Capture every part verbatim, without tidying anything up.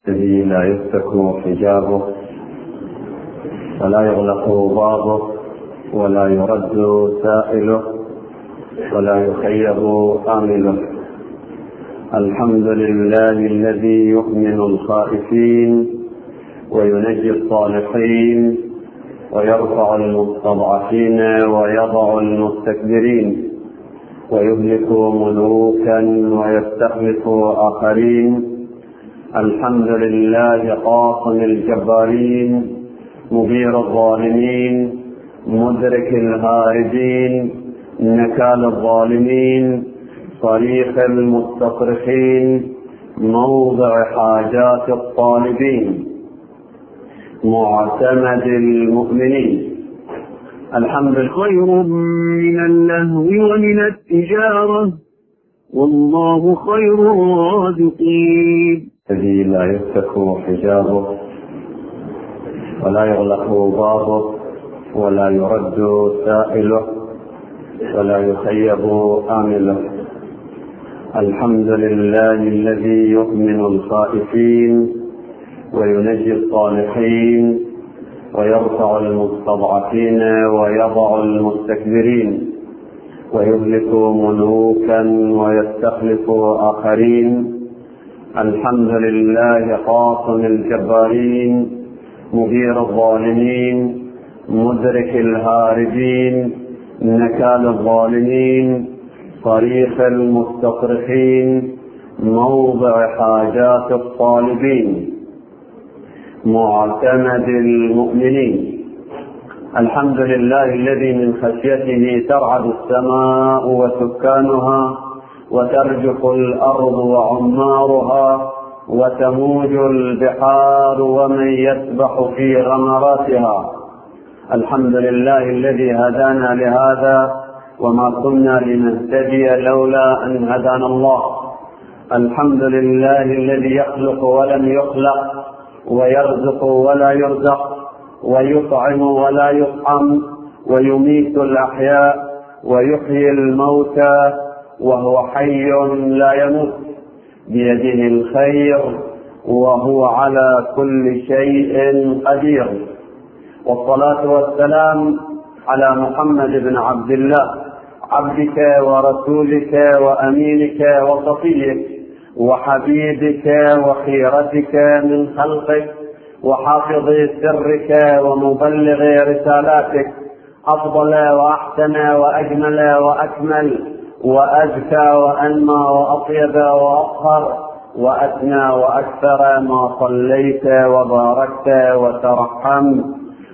الذي لا يفتك حجابه ولا يغلق بابه ولا يرد سائله ولا يخيب آمله. الحمد لله الذي يؤمن الخائفين وينجي الصالحين ويرفع المستضعفين ويضع المستكبرين ويهلك ملوكا ويستخلف آخرين. الحمد لله قاصم الجبارين مغير الظالمين مدرك الهاربين نكال الظالمين صريخ المستصرخين موضع حاجات الطالبين معتمد المؤمنين. الحمد لله خير من اللهو ومن التجارة والله خير الرازقين. الذي لا يفتك حجابه ولا يغلق بابه ولا يرد سائله ولا يخيب آمله. الحمد لله الذي يؤمن الخائفين وينجي الصالحين ويرفع المستضعفين ويضع المستكبرين ويهلك ملوكا ويستخلف آخرين. الحمد لله قاصم الجبارين مغير الظالمين مدرك الهاربين نكال الظالمين صريخ المستصرخين موضع حاجات الطالبين معتمد المؤمنين. الحمد لله الذي من خشيته ترعد السماء وسكانها وترجف الأرض وعمارها وتموج البحار ومن يسبح في غمراتها. الحمد لله الذي هدانا لهذا وما كنا لنهتدي لولا أن هدانا الله. الحمد لله الذي يخلق ولم يخلق ويرزق ولا يرزق ويطعم ولا يطعم ويميت الأحياء ويحيي الموتى وهو حي لا يموت بيده الخير وهو على كل شيء قدير. والصلاة والسلام على محمد بن عبد الله عبدك ورسولك وأمينك وصفيك وحبيبك وخيرتك من خلقك وحافظ سرك ومبلغ رسالاتك أفضل وأحسن وأجمل وأكمل وأزكى وأنمى وأطيب وأطهر وأثنى وأكثر ما صليت وباركت وترحمت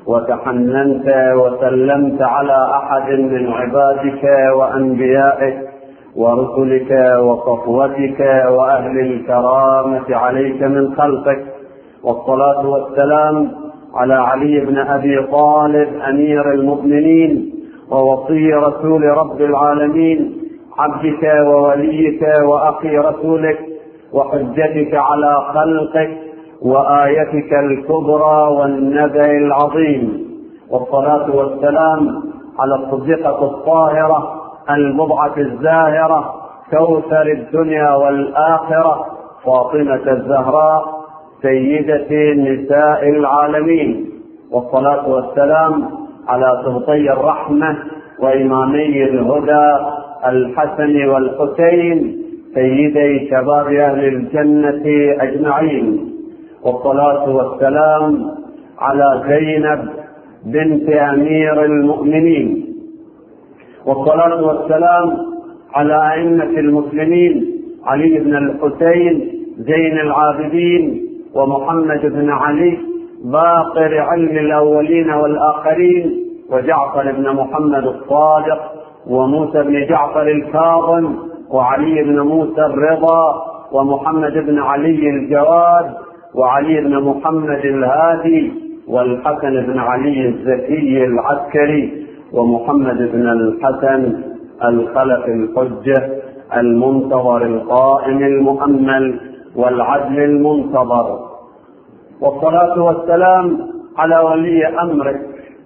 وتحننت وسلمت على أحد من عبادك وأنبيائك ورسلك وصفوتك وأهل الكرامة عليك من خلقك. والصلاة والسلام على علي بن أبي طالب أمير المؤمنين ووصي رسول رب العالمين عبدك ووليك وأخي رسولك وحجتك على خلقك وآيتك الكبرى والنبأ العظيم. والصلاة والسلام على الصديقة الطاهرة المضعة الزاهرة كوثر الدنيا والآخرة فاطمة الزهراء سيدة نساء العالمين. والصلاة والسلام على سبطي الرحمة وإمامي الهدى الحسن والحسين سيدي شباب أهل الجنة أجمعين. والصلاة والسلام على زينب بنت أمير المؤمنين. والصلاة والسلام على أئمة المسلمين علي بن الحسين زين العابدين ومحمد بن علي باقر علم الأولين والآخرين وجعفر بن محمد الصادق وموسى بن جعفر الكاظم وعلي بن موسى الرضا ومحمد بن علي الجواد وعلي بن محمد الهادي والحسن بن علي الزكي العسكري ومحمد بن الحسن الخلف الحجة المنتظر القائم المؤمل والعدل المنتظر. والصلاة والسلام على ولي أمرك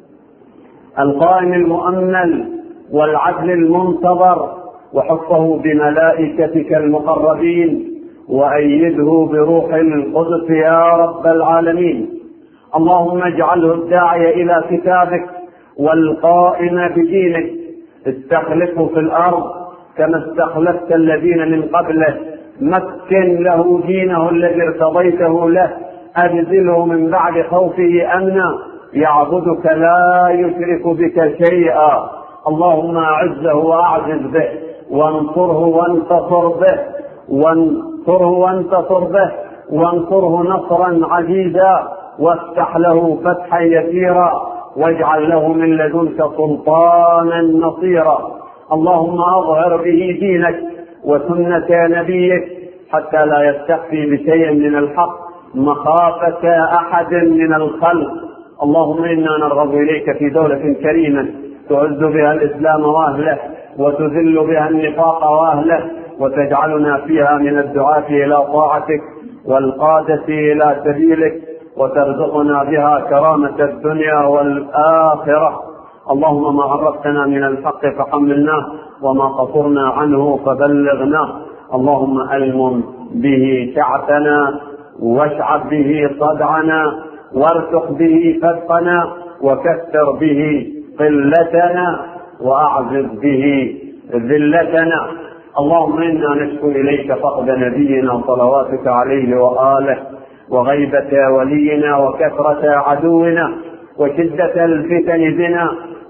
القائم المؤمل والعدل المنتظر وحفه بملائكتك المقربين وأيده بروح القدس يا رب العالمين. اللهم اجعله الداعي إلى كتابك والقائم بدينك، استخلفه في الأرض كما استخلفت الذين من قبله، مكن له دينه الذي ارتضيته له، أبذله من بعد خوفه أمنا يعبدك لا يشرك بك شيئا. اللهم أعزه وأعزز به، وانصره وانتصر به، وانصره وانتصر به، وانصره نصرا عزيزا، وافتح له فتحا يسيرا، واجعل له من لدنك سلطانا نصيرا. اللهم أظهر به دينك وسنة نبيك حتى لا يستخفي بشيء من الحق مخافة أحد من الخلق. اللهم إنا نرغب إليك في دولة كريمة تعز بها الإسلام وأهله، وتذل بها النفاق وأهله، وتجعلنا فيها من الدعاة إلى طاعتك والقادة إلى سبيلك، وترزقنا بها كرامة الدنيا والآخرة. اللهم ما عرفتنا من الحق فحملناه، وما قصرنا عنه فبلغناه. اللهم ألم به شعثنا، واشعب به صدعنا، وارتق به فتقنا، وكثر به قلتنا، وأعزز به ذلتنا. اللهم إنا نشكو إليك فقد نبينا صلواتك عليه وآله، وغيبة ولينا، وكثرة عدونا، وشدة الفتن بنا،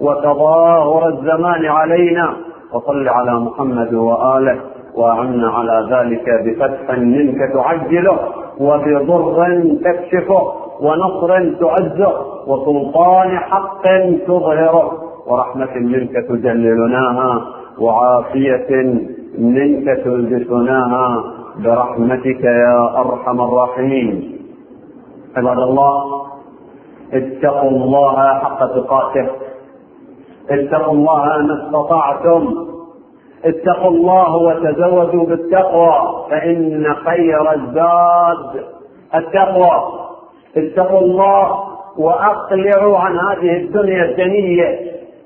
وتظاهر الزمان علينا. وصل على محمد وآله، وأعنا على ذلك بفتح منك تعجله، وبضر تكشفه، ونصر تعزه، وسلطان حق تظهره، ورحمة منك تجللناها، وعافية منك تلبسناها برحمتك يا أرحم الراحمين. عباد الله، اتقوا الله حق تقاته، اتقوا الله ما استطعتم، اتقوا الله وتزودوا بالتقوى، فإن خير الزاد التقوى. اتقوا الله وأقلعوا عن هذه الدنيا الدنية،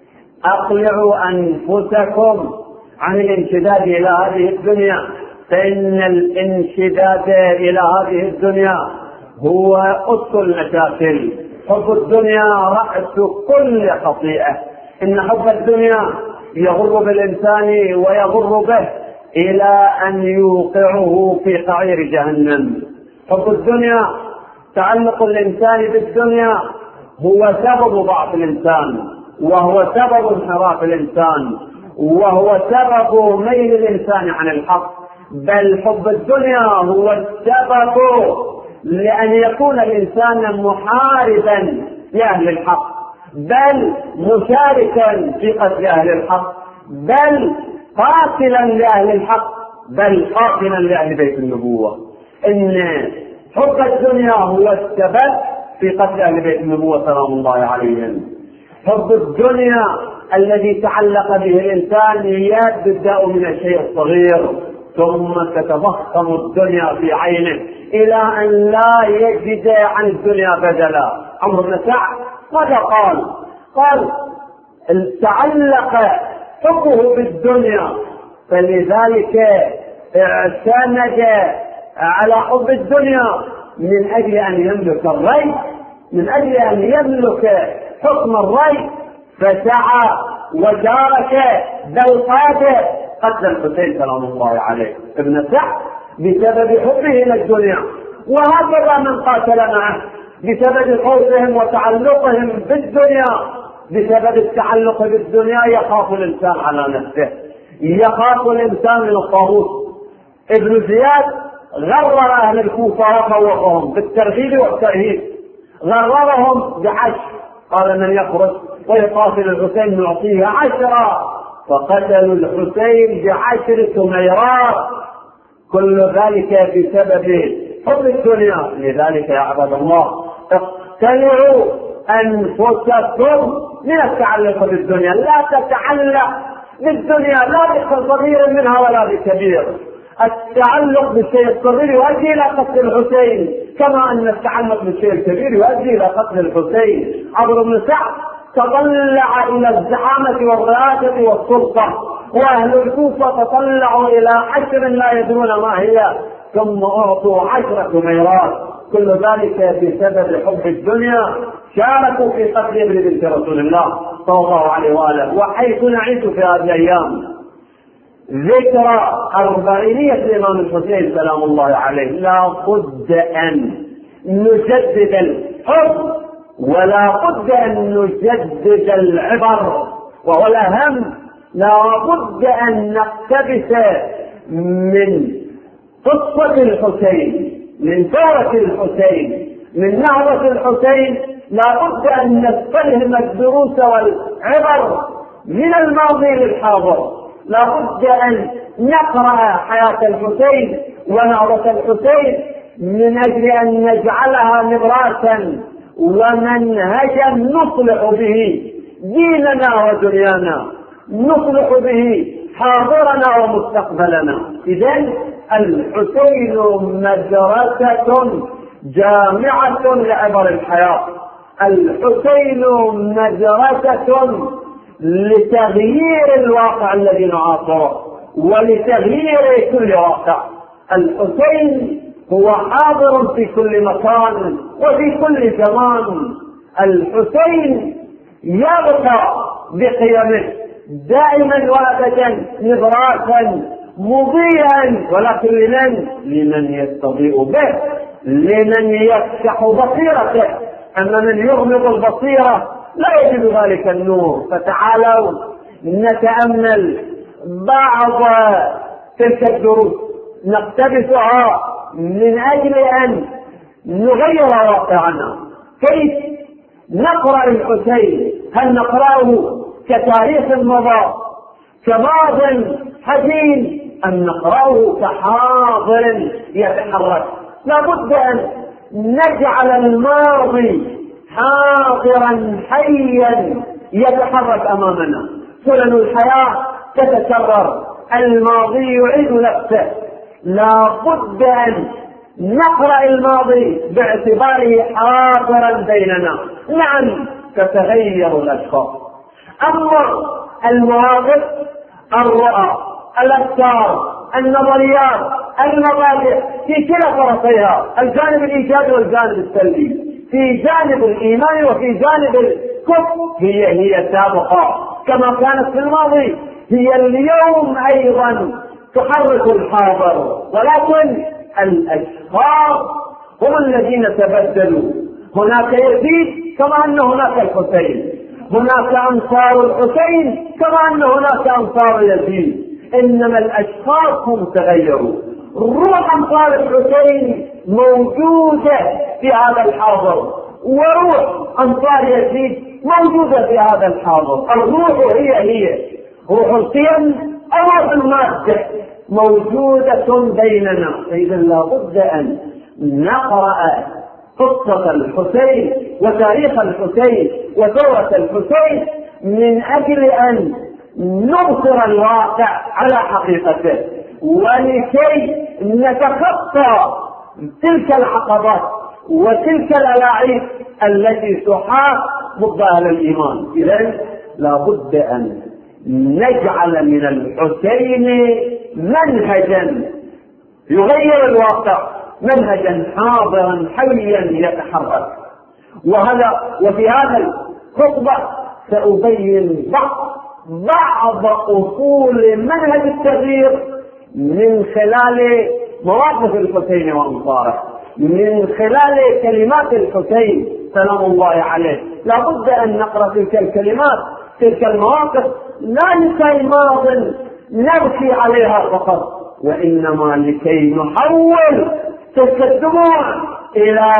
أقلعوا أنفسكم عن الانشداد إلى هذه الدنيا، فإن الانشداد إلى هذه الدنيا هو أس المشاكل. حب الدنيا رأس كل خطيئة. إن حب الدنيا يغر بالإنسان ويغر به إلى أن يوقعه في قعير جهنم. حب الدنيا، تعلق الإنسان بالدنيا هو سبب ضعف الإنسان، وهو سبب انحراف الإنسان، وهو سبب ميل الإنسان عن الحق. بل حب الدنيا هو السبب لأن يكون الإنسان محاربا لأهل الحق، بل مشاركا في قتل أهل الحق، بل قاتلا لأهل الحق، بل قاتلا لأهل بيت النبوة. إن حب الدنيا هو السبب في قتل أهل بيت النبوة سلام الله عليهم. حب الدنيا الذي تعلق به الإنسان يبدأ من الشيء الصغير، ثم تتضخم الدنيا في عينه إلى أن لا يجد عن الدنيا بدلا. عمرو بن سعد ماذا قال؟ قال تعلق حبه بالدنيا، فلذلك اعتمد على حب الدنيا من أجل أن يملك الري، من أجل أن يملك حكم الري، فسعى وشارك بل قاد قتل الحسين سلام الله عليه ابن سعد بسبب حبه إلى الدنيا. وهكذا من قاتل معه بسبب خوفهم وتعلقهم بالدنيا. بسبب التعلق بالدنيا يخاف الإنسان على نفسه، يخاف الإنسان من الطاغوت. ابن زياد غرر أهل الكوفة وخوفهم بالترغيب والترهيب، غررهم بعشر، قال من يخرج ويقاتل الحسين نعطيه عشرة، فقتلوا الحسين بعشر سميرات. كل ذلك بسبب حب الدنيا. لذلك يا عباد الله اقتلعوا أنفسكم من التعلق بالدنيا. لا تتعلق بالدنيا لا بصغير منها ولا بكبير. التعلق بالشيء الصغير يؤدي إلى قتل الحسين، كما أن التعلق بالشيء الكبير يؤدي إلى قتل الحسين. عمرو بن سعد تطلع إلى الزعامة والرئاسة والسلطة، وأهل الكوفة تطلعوا إلى عشر لا يدرون ما هي، ثم أعطوا عشرة ميراث، كل ذلك بسبب حب الدنيا. شاركوا في قتل ابن بنت رسول الله صلى الله عليه وآله. وحيث نعيش في هذه الأيام ذكرى أربعينية الإمام الحسين سلام الله عليه، لا بد أن نجدد الحب ولا بد أن نجدد العبر، وهو الأهم لا بد أن نقتبس من قصة الحسين، من ثورة الحسين، من نهضة الحسين. لا بد أن نستلهم الدروس والعبر من الماضي للحاضر. لا بد أن نقرأ حياة الحسين ونهضة الحسين من أجل أن نجعلها نبراسا ومنهجا نصلح به ديننا ودنيانا، نصلح به حاضرنا ومستقبلنا. إذن الحسين مدرسة جامعة لعبر الحياة، الحسين مدرسة لتغيير الواقع الذي نعاصره ولتغيير كل واقع. الحسين هو حاضر في كل مكان وفي كل زمان. الحسين يبقى بقيمه دائما وابدا نبراسا مضيئا، ولكن لمن؟ لمن يستضيء به، لمن يفتح بصيرته. أما من يغمض البصيرة لا يجد ذلك النور. فتعالوا نتأمل بعض تلك الدروس نقتبسها من أجل أن نغير واقعنا. كيف نقرأ الحسين؟ هل نقرأه كتاريخ مضى كماض حزين، أم نقرأه كحاضر يتحرك؟ لا بد أن نجعل الماضي حاضرا حيا يتحرك أمامنا. سنن الحياة تتكرر، الماضي يعيد نفسه. لا بد أن نقرأ الماضي باعتباره حاضرا بيننا. نعم تتغير الأشخاص، أما المواقف، الرؤى، الأفكار، النظريات، المبادئ في كلا طرفيها، الجانب الإيجابي والجانب السلبي، في جانب الإيمان وفي جانب الكفر، هي هي سابقة كما كانت في الماضي، هي اليوم أيضا تحرك الحاضر. ولكن الأشخاص هم الذين تبدلوا. هناك يزيد كما أن هناك الحسين، هناك أنصار الحسين كما أن هناك أنصار يزيد، إنما الأشخاص هم تغيروا. روح أنصار الحسين موجودة في هذا الحاضر، وروح أنصار يزيد موجودة في هذا الحاضر. الروح هي هي روح القيم أو روح المادة موجودة بيننا. فإذا لا بد أن نقرأ قصة الحسين وتاريخ الحسين وثورة الحسين من أجل أن نبصر الواقع على حقيقته، ولكي نتخطى تلك العقبات وتلك الألاعيب التي تحاق ضد أهل الإيمان. إذن لا بد أن نجعل من الحسين منهجا يغير الواقع، منهجا حاضرا حيا يتحرك. وهذا وفي هذا الخطبة سأبين بعض بعض أصول منهج التغيير من خلال مواقف الحسين وأنصاره، من خلال كلمات الحسين سلام الله عليه. لا بد أن نقرأ تلك الكلمات، تلك المواقف، لا لكي ماض نبكي عليها فقط، وإنما لكي نحول تلك الدموع إلى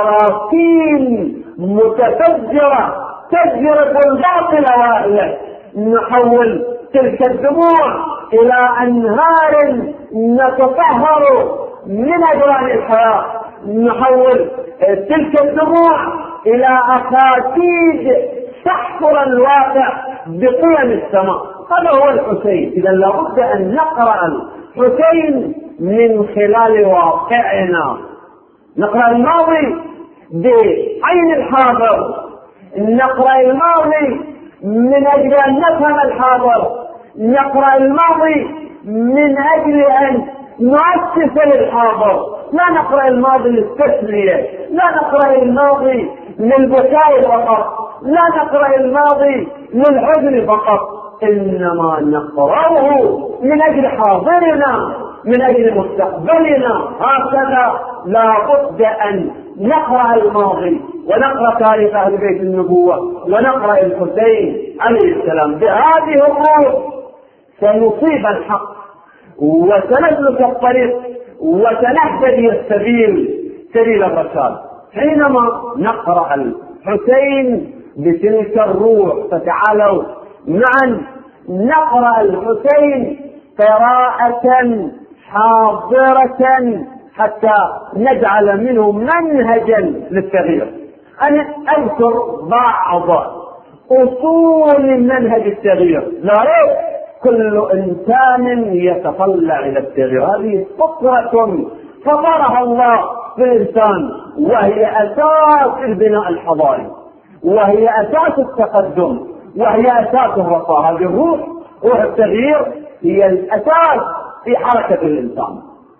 براكين متفجرة تفجر الباطل وأهله. نحول تلك الدموع إلى أنهار نتطهر من أجران الحياة. نحول تلك الدموع إلى أكاكيد تحفر الواقع بقيم السماء. هذا هو الحسين. إذا لابد أن نقرأ الحسين من خلال واقعنا، نقرأ الماضي بعين الحاضر، نقرأ الماضي من أجل أن نفهم الحاضر، نقرأ الماضي من أجل أن مؤسسة للحاضر، لا نقرأ الماضي للتسلية، لا نقرأ الماضي للبكاء فقط، لا نقرأ الماضي للحزن فقط، إنما نقرأه من أجل حاضرنا، من أجل مستقبلنا. هكذا لا بد أن نقرأ الماضي ونقرأ تاريخ أهل بيت النبوة ونقرأ الحسين عليه السلام. بهذه الروح سنصيب الحق وسنسلك الطريق وسنهتدي السبيل، سبيل الرشاد. حينما نقرأ الحسين بتلك الروح، فتعالوا معا نقرأ الحسين قراءة حاضرة حتى نجعل منه منهجا للتغيير. أنا أذكر بعض أصول منهج التغيير. لا ريب كل إنسان يتطلع إلى التغيير، هذه فطرة فطرها الله في الإنسان، وهي أساس البناء الحضاري، وهي أساس التقدم، وهي أساس الرفاه. هذه الروح، روح التغيير، هي الأساس في حركة الإنسان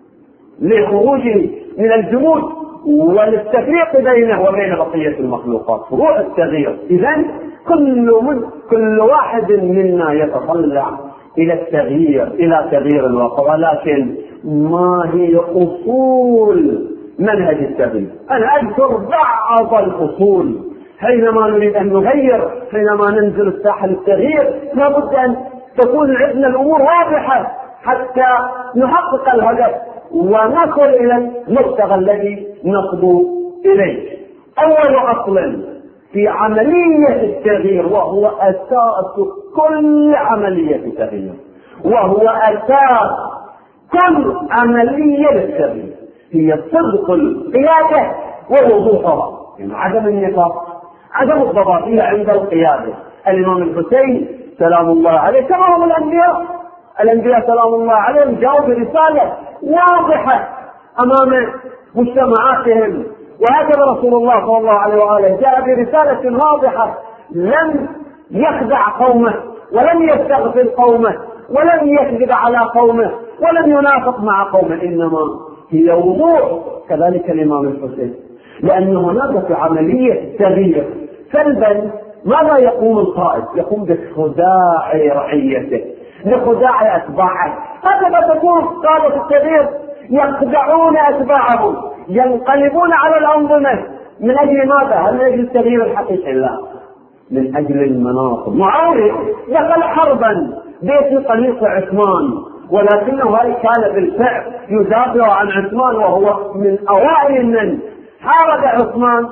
لخروجه من الجمود وللتفريق بينه وبين بقية المخلوقات. روح التغيير. إذن كل من كل واحد منا يتطلع إلى التغيير، إلى تغيير الواقع، ولكن ما هي أصول منهج التغيير؟ أنا أذكر بعض الأصول. حينما نريد أن نغير، حينما ننزل الساحة للتغيير، لابد أن تكون عندنا الأمور واضحة حتى نحقق الهدف ونصل إلى المبتغى الذي نصبو إليه. أول أصل في عملية التغيير، وهو أساس كل عملية تغيير، وهو أساس كل عملية للتغيير، هي صدق القيادة ووضوحها، يعني عدم النفاق، عدم الضبابية عند القيادة. الإمام الحسين سلام الله عليه كما هم الأنبياء، الأنبياء سلام الله عليهم جاءوا برسالة واضحة أمام مجتمعاتهم، وهكذا رسول الله صلى الله عليه وآله جاء برسالة واضحة، لم يخدع قومه ولم يستغفل قومه ولم يكذب على قومه ولم ينافق مع قومه، إنما هي وضوح. كذلك الإمام الحسين، لأن هناك في عملية تغيير سلبا ماذا يقوم القائد؟ يقوم بخداع رعيته، بخداع أتباعه. هكذا تكون قادة التغيير، يخدعون أتباعهم، ينقلبون على الأنظمة. من أجل ماذا؟ هل من أجل التغيير الحقيقي؟ لا، من أجل المناصب. معاوية دخل حربا باسم قميص عثمان، ولكنه كان بالفعل يدافع عن عثمان، وهو من أوائل من حارب عثمان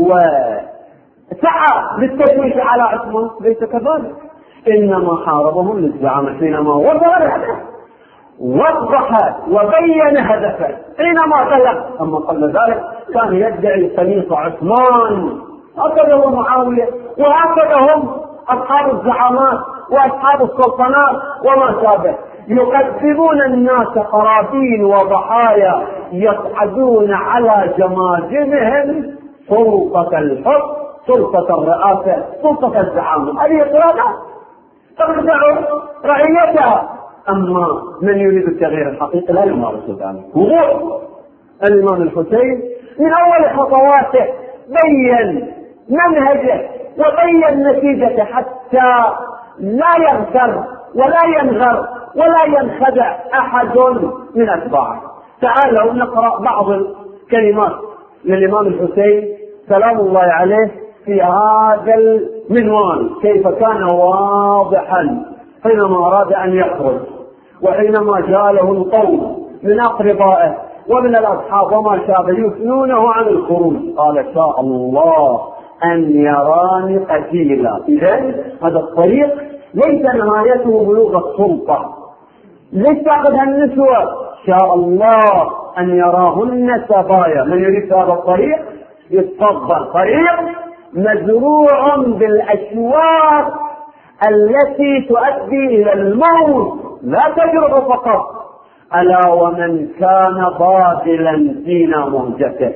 وسعى للتشويش على عثمان. ليس كذلك، إنما حاربهم للزعامة. حينما وضع وضح وبين هدفه حينما بلغ، أما قبل ذلك كان يدعي قميص عثمان. هكذا هو معاوية، وهكذا هم أصحاب الزعامات وأصحاب السلطنات وما شابه، يكذبون الناس قرابين وضحايا، يصعدون على جماجمهم سلطة الحكم، سلطة الرئاسة، سلطة الزعامة. هذه قرابة تخدع رعيتها. أما من يريد التغيير الحقيقي لا يمارس ذلك. وضوح الإمام الحسين من أول خطواته بين منهجه وبين نتيجته حتى لا يغتر ولا ينغر ولا ينخدع أحد من أتباعه. تعالوا نقرأ بعض الكلمات للإمام الحسين سلام الله عليه في هذا المنوال، كيف كان واضحا حينما أراد أن يخرج، وحينما جاء له القوم من أقربائه ومن الأصحاب وما شابه يثنونه عن الخروج، قال شاء الله أن يراني قتيلا. إذن هذا الطريق ليس نهايته بلوغ السلطة، ليس أخذها النسوة، شاء الله أن يراهن سبايا. من يريد هذا الطريق يتفضل، طريق مزروع بالأشواق التي تؤدي إلى الموت، لا تجربة فقط. ألا ومن كان باذلا فينا مهجته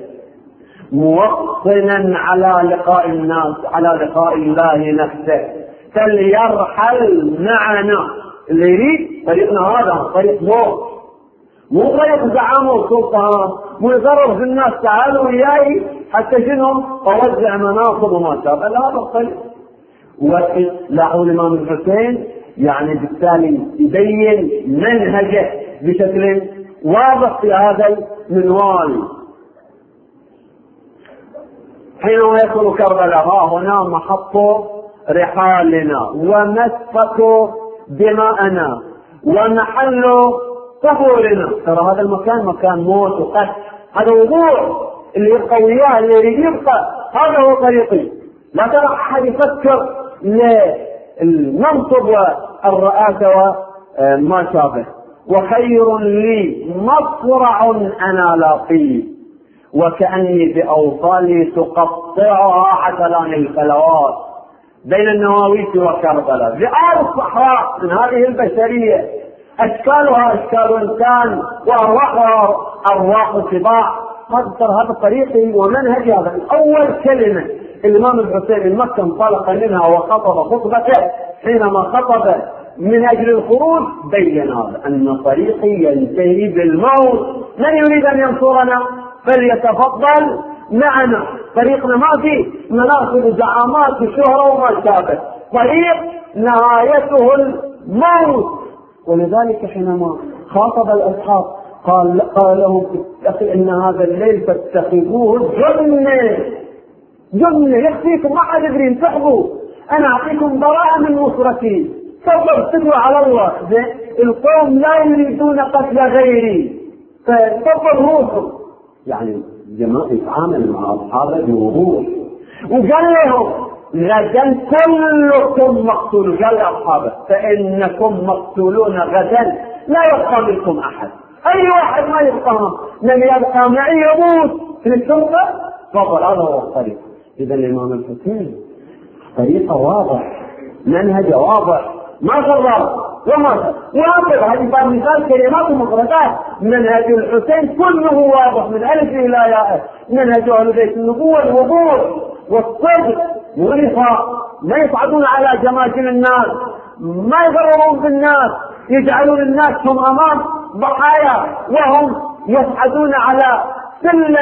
موطنا على لقاء الناس، على لقاء الله نفسه، فليرحل معنا. اللي يريد طريقنا هذا طريق موت، مو طريق زعامة وسلطان، مو يضرر في الناس تعالوا وياي حتى شنو اوزع مناصب وما شابه، لا هذا الطريق. ولاحظوا الامام الحسين يعني بالتالي يبين منهجه بشكل واضح في هذا المنوال. حينما يكون كربلاء ها هنا محط رحالنا ومسفك دماءنا ومحل قبورنا. ترى هذا المكان مكان موت وقتل، هذا وضوح اللي يبقى وياه اللي يريد يبقى، هذا هو طريقي. لا ترى احد يفكر للمنصب والرئاسه وما شابه. وخير لي مصرع انا لاقيه وكأني بأوصالي تقطعها عسلان الخلوات بين النواويس وكربلاء. بأرض صحراء من هذه البشرية أشكالها أشكال إنسان وأرواحها أرواح سباع. هذا طريقي ومنهجي. هذا أول كلمة الإمام الحسين المكي انطلق منها وخطب خطبته حينما خطب من أجل الخروج بين هذا أن طريقي ينتهي بالموت. من يريد أن ينصرنا فليتفضل معنا. طريقنا ما في مناصب زعامات وشهرة وما شابه، طريق نهايته الموت. ولذلك حينما خاطب الأصحاب قال, قال لهم إن هذا الليل فاتخذوه جنة جنة يخفيكم، ما حد يدري انسحبوا، أنا أعطيكم براءة من نصرتي، صبر تدعوا على الله. القوم لا يريدون قتل غيري فصبر روحوا. يعني جماعة يتعامل مع أصحابه بوضوح وقال لهم غدا كلكم مقتول. قال لأصحابه فإنكم مقتولون غدا لا يبقى منكم أحد، أي واحد ما يبقى، من يبقى معي يموت في الشرطة. فقال هذا هو الطريق. إذا الإمام الحسين طريقه واضح، منهجه واضح، ما غرر وما واضح. هذه بعض مثال كلمات ومفردات. منهج الحسين كله واضح من ألف إلى ياء. منهج أهل بيت النبوة الوضوح والصدق والرفاق، ما يصعدون على جماجم الناس، ما يغررون بالناس، يجعلون الناس هم أمام ضحايا وهم يصعدون على سلم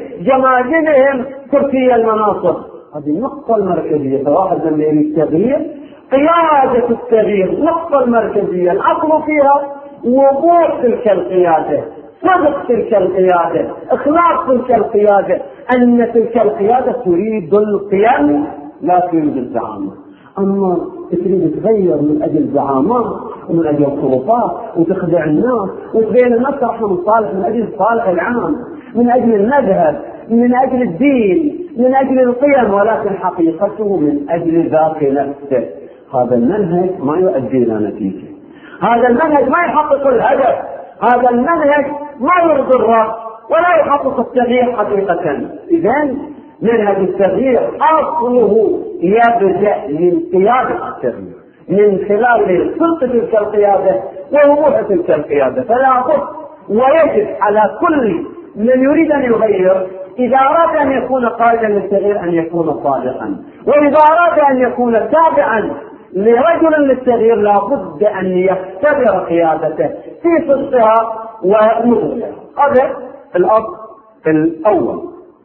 جماجمهم كرسي المناصب. هذه النقطة المركزية. فواحد من التغيير قيادة التغيير، النقطة المركزية الأصل فيها وضوح تلك القيادة، صدق تلك القيادة، إخلاص تلك القيادة، أن تلك القيادة تريد القيم لا تريد الزعامة. أما تريد تغير من أجل زعامات ومن أجل سلطات وتخدع الناس وتبين الناس رحمة الصالح من أجل الصالح العام، من أجل المذهب، من أجل الدين، من أجل القيم، ولكن حقيقته من أجل ذات نفسه. هذا المنهج ما يؤدي إلى نتيجة، هذا المنهج ما يحقق الهدف، هذا المنهج ما يرضي الرب ولا يحقق التغيير حقيقة. إذن منهج التغيير أصله يبدأ من قيادة التغيير، من خلال صدق تلك القيادة ووضوح تلك القيادة. فلا بد ويجب على كل من يريد أن يغير إذا أراد أن يكون قائدا للتغيير أن يكون صادقا، وإذا أراد أن يكون تابعا لرجل للتغيير لا بد أن يختبر قيادته في صدقها ونبوغها. هذا الأصل الأول.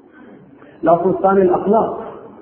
الأصل الثاني الأخلاق.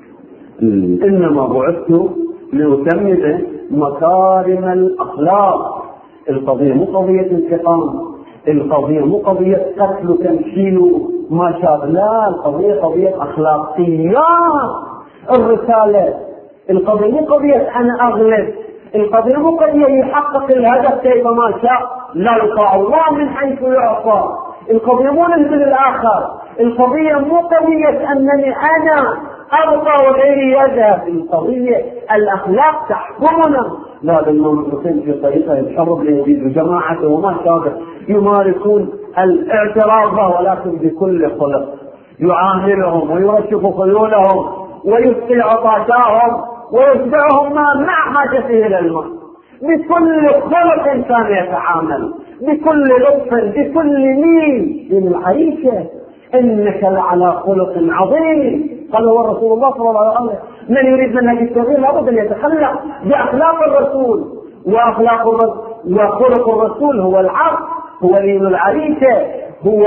إنما بعثت لأتمم مكارم الأخلاق. القضية مو قضية انتقام، القضية مو قضية قتل وتمثيل ما شابه، لا، القضية قضية أخلاقيات الرسالة. القضية مو قضية أنا أغلب، القضية مو قضية يحقق الهدف كيفما شاء، لا يطاع الله من حيث يعصى. القضية مو نهزل الآخر، القضية مو قضية أنني أنا أبقى وغيري يذهب. القضية الأخلاق تحكمنا. لا، الإمام الحسين في طريقه الحرب ليزيد جماعته وما شابه يمارسون الاعتراض ولكن بكل خلق، يعاملهم ويرشف خيولهم ويسقي عطاشاهم ويتبعهم مع حاجته إلى الماء. بكل خلق كان يتعامل، بكل لطف، بكل لين من العيشة. إنك لعلى خلق عظيم. قال هو رسول الله صلى الله عليه وسلم من يريد منهج التغيير لابد أن يتخلق بأخلاق الرسول، وأخلاق الرسول وخلق الرسول هو العفو هو لين العريكة، هو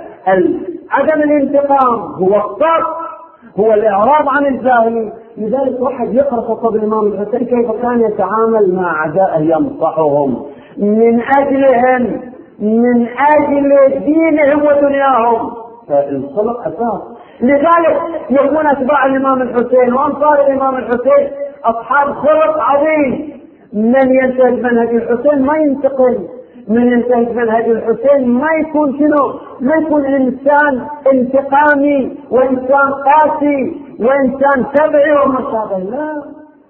عدم الانتقام، هو الصبر، هو الإعراض عن الجاهلين. لذلك واحد يقرأ خطاب الإمام الحسين كيف كان يتعامل مع أعدائه، ينصحهم من أجلهم، من أجل دينهم ودنياهم. فالخلق أساس. لذلك يكون أتباع الإمام الحسين وأنصار الإمام الحسين أصحاب خلق عظيم. من ينتهج منهج الحسين ما ينتقل، من ينتهج منهج الحسين ما يكون شنو؟ ما يكون إنسان انتقامي وإنسان قاسي وإنسان تبعي وما شابه. لا،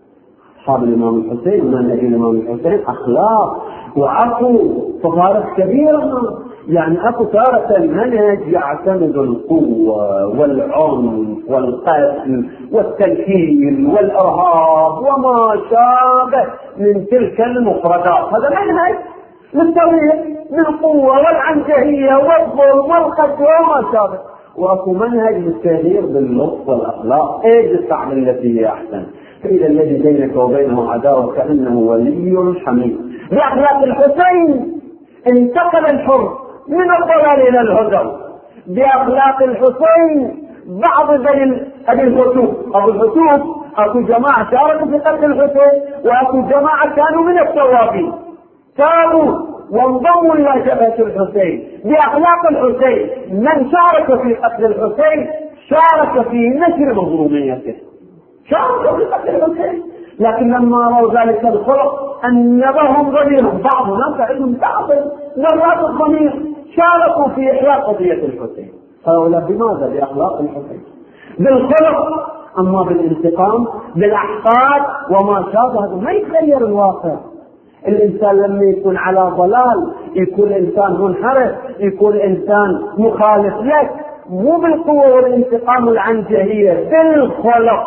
أصحاب الإمام الحسين منهج الإمام الحسين أخلاق وعفو وفارق كبيرة. يعني أكو تارة المنهج يعتمد القوة والعنف والقتل والتنكيل والإرهاب وما شابه من تلك المفردات. هذا منهج للتغيير بالقوة والعنجهية والظلم والقتل وما شابه. وأكو منهج للتغيير باللطف والأخلاق. إيش استعمل التي هي أحسن. فإذا الذي بينك وبينه عداوة كأنه ولي حميم. بأخلاق الحسين انتقل الحر من الضلال إلى الهدى. بأخلاق الحسين بعض بين أبي الحسوب أبو الحسوب أكو جماعة شاركوا في قتل الحسين، وأكو جماعة كانوا من التوابين تابوا وانضموا إلى جبهة الحسين. بأخلاق الحسين من شارك في قتل الحسين شارك في نشر مظلوميته، شارك في قتل الحسين. لكن لما رأوا ذلك الخلق أنبهم ضميرهم، بعض الناس عندهم بعض ذرات الضمير شاركوا في إحياء قضية الحسين. هؤلاء بماذا؟ بأخلاق الحسين، بالخلق. أما بالانتقام بالأحقاد وما شابه ما يتغير الواقع. الإنسان لما يكون على ضلال يكون إنسان منحرف، يكون إنسان مخالف لك، مو بالقوة والانتقام والعنجهية، بالخلق.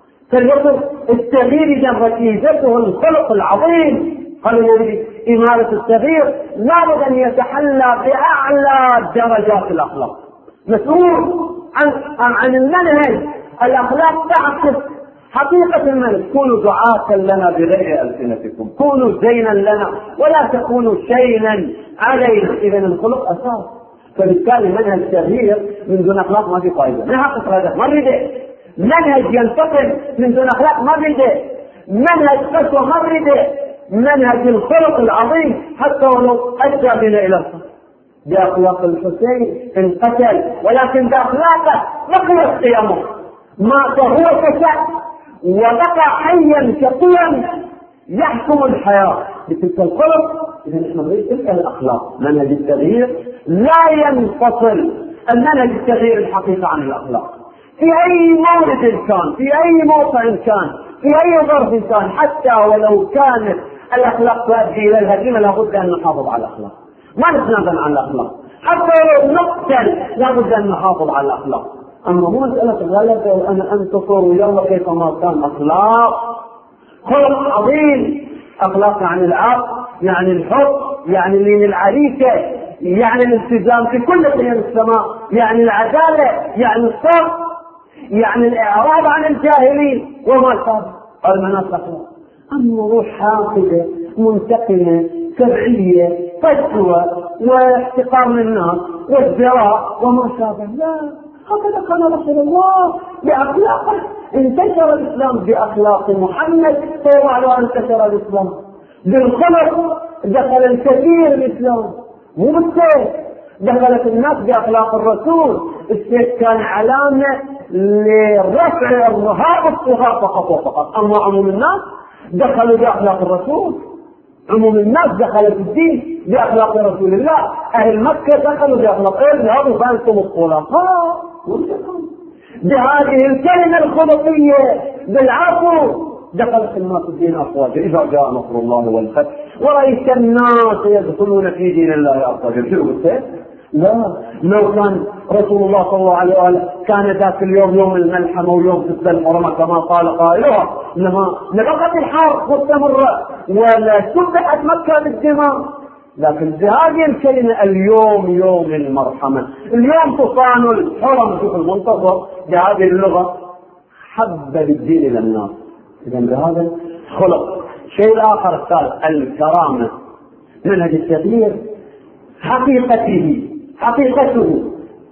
فالرجل التغيير إذا ركيزته الخلق العظيم. قال النبي إمارة التغيير لابد أن يتحلى بأعلى درجات الأخلاق. مسؤول عن عن المنهج. الأخلاق تعكس حقيقة المنهج. كونوا دعاة لنا بغير ألسنتكم، كونوا زينا لنا ولا تكونوا شينا علينا. إذا الخلق أساس. فبالتالي منهج التغيير من دون أخلاق ما في فائدة. ما حقق هذا ما بده. منهج ينتقل من دون أخلاق ما بده. منهج قسوة ما بده. منهج الخلق العظيم حتى ولو أدى بنا إلى الخلق. بأخلاق الحسين انقتل، ولكن بأخلاقه بقيت قيمه. مات هو كشأ وبقى حيا كقيم يحكم الحياة بتلك الخلق. إذا نحن نريد تلك الأخلاق. منهج التغيير لا ينفصل المنهج التغيير الحقيقة عن الأخلاق. في أي مورد كان، في أي موقع كان، في أي ظرف كان، حتى ولو كانت الأخلاق تؤدي إلى الهزيمة لابد أن نحافظ على الأخلاق. ما نتنازل عن الأخلاق. حتى ولو نقتل لابد أن نحافظ على الأخلاق. أما مو مسألة غلبة وأنا أنتصر ويلا كيف ما كان. أخلاق خلق عظيم. أخلاق يعني العقل، يعني الحب، يعني لين العريكة، يعني الالتزام في كل قيم السماء، يعني العدالة، يعني الصبر، يعني الإعراض عن الجاهلين وما شابه. المناط أخلاق. أما روح حاقدة منتقمة تبعية قسوة واحتقار للناس والزراء وما شابه، لا. هكذا كان رسول الله بأخلاقه. انتشر الإسلام بأخلاق محمد صلى الله عليه وسلم. انتشر الإسلام بالخلق. دخل الكثير الإسلام مو بالسيف. دخلت الناس بأخلاق الرسول. السيف كان علامة لرفع الرهاب الصغار فقط وفقط. أما عموم الناس دخلوا بأخلاق الرسول. عموم الناس دخلت الدين بأخلاق رسول الله. أهل مكة دخلوا بأخلاق إيه؟ فأنتم الخلقاء. بهذه الكلمة الخلقية بالعفو دخلت الناس الدين أفواجا. إذا جاء نصر الله والفتح ورأيت الناس يدخلون في دين الله أفواجا. شو قلت؟ لا. لو كان رسول الله صلى الله عليه وسلم كان ذاك اليوم يوم الملحمة ويوم تسلل الحرمة كما قال قائلها، إنما لبقت الحرب مستمرة ولا سبحت مكة بالدماء. لكن بهذه الكلمة اليوم يوم المرحمة، اليوم تصان الحرم في المنتصر بهذه اللغة، حب الدين إلى الناس. إذن بهذا خلق. شيء آخر الثالث الكرامة. منهج التغيير حقيقته حقيقته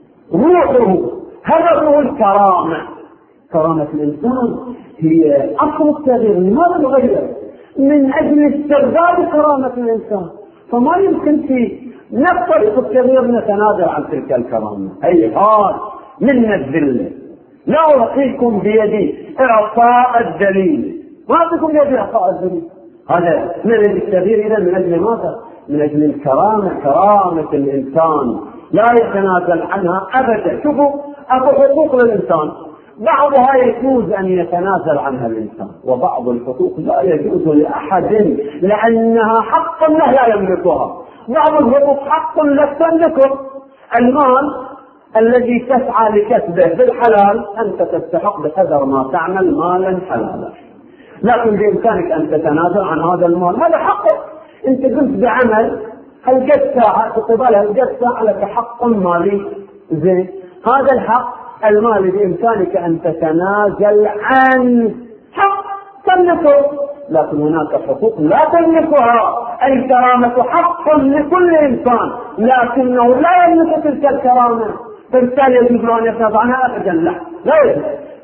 روحه هدفه الكرامة. كرامة الإنسان هي أصل التغيير. لماذا نغير؟ من أجل استرداد كرامة الإنسان. فما يمكن في نفس التغيير نتنازل عن تلك الكرامة. أي حال من الذلة. لا أعطيكم بيدي إعطاء الدليل، ما أعطيكم بيدي إعطاء الدليل. هذا من أجل التغيير. إذا من أجل ماذا؟ من أجل الكرامة. كرامة الإنسان لا يتنازل عنها أبدا. شوفوا أكو حقوق للإنسان بعضها يجوز أن يتنازل عنها الإنسان، وبعض الحقوق لا يجوز لأحد لأنها حق له لا يملكها. بعض الحقوق حق لك تملكه. المال الذي تسعى لكسبه بالحلال أنت تستحق بقدر ما تعمل مالا حلالا، لكن بإمكانك أن تتنازل عن هذا المال، هذا حقك. أنت قمت بعمل القد ساعة تقبلها القد ساعة لك حق مالي زين، هذا الحق المال بإمكانك أن تتنازل عن حق تملكه. لكن هناك حقوق لا تملكها. الكرامة حق لكل إنسان لكنه لا يملك تلك الكرامة، فبالتالي يجب أن يتنازل عنها أبدا. لا لا يجب.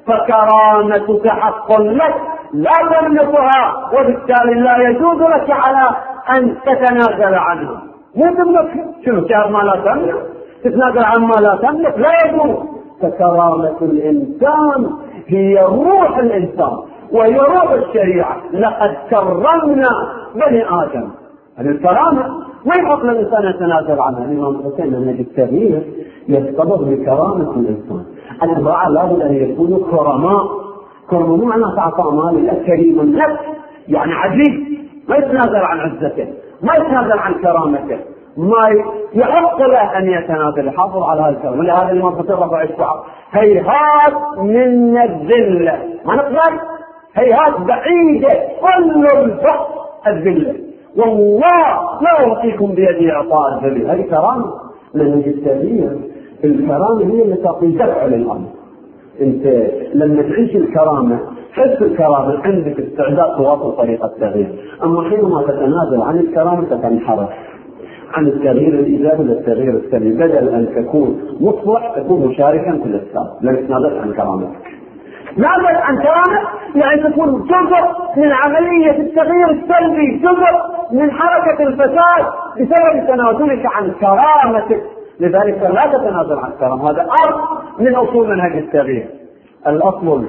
فكرامتك حق لك لا تملكها، وبالتالي لا يجوز لك على أن تتنازل عنها. مو تملك شنو شهر ما لا تملك تتنازل عن ما لا تملك، لا يجوز. فكرامة الإنسان هي روح الإنسان وهي روح الشريعة. لقد كرمنا بني آدم. هذه الكرامة ما يحق للإنسان يتنازل عنها. الإمام الحسين أن التغيير يرتبط بكرامة الإنسان. الأتباع لابد أن يكونوا كرماء. كرماء معنى تعطى مال لك كريم لك، يعني عزيز ما يتنازل عن عزته، ما يتنازل عن كرامته، ما يحق له أن يتنازل. يحافظ على هذا الكرم. ولهذا الإمام الحسين رفع الشعر هيهات من الذلة. ما نقدر هيهات بعيدة كل الفقر الذلة. والله لا أعطيكم بيدي إعطاء الذلة. هذه كرامة. لأن التغيير الكرامة هي اللي تعطي دفع للأمر. أنت لما تعيش الكرامة حس الكرامة عندك استعداد تواصل طريقة التغيير. أما حينما تتنازل عن الكرامة تنحرف عن التغيير الإيجابي للتغيير السلبي. بدل أن تكون مصلح تكون مشاركا في الإسلام لأنك تنازلت عن كرامتك. نازل عن كرامة يعني تكون جزء من عملية التغيير السلبي، جزء من حركة الفساد بسبب تنازلك عن كرامتك. لذلك لا تتنازل عن الكرامة. هذا أصل من أصول منهج التغيير. الأصل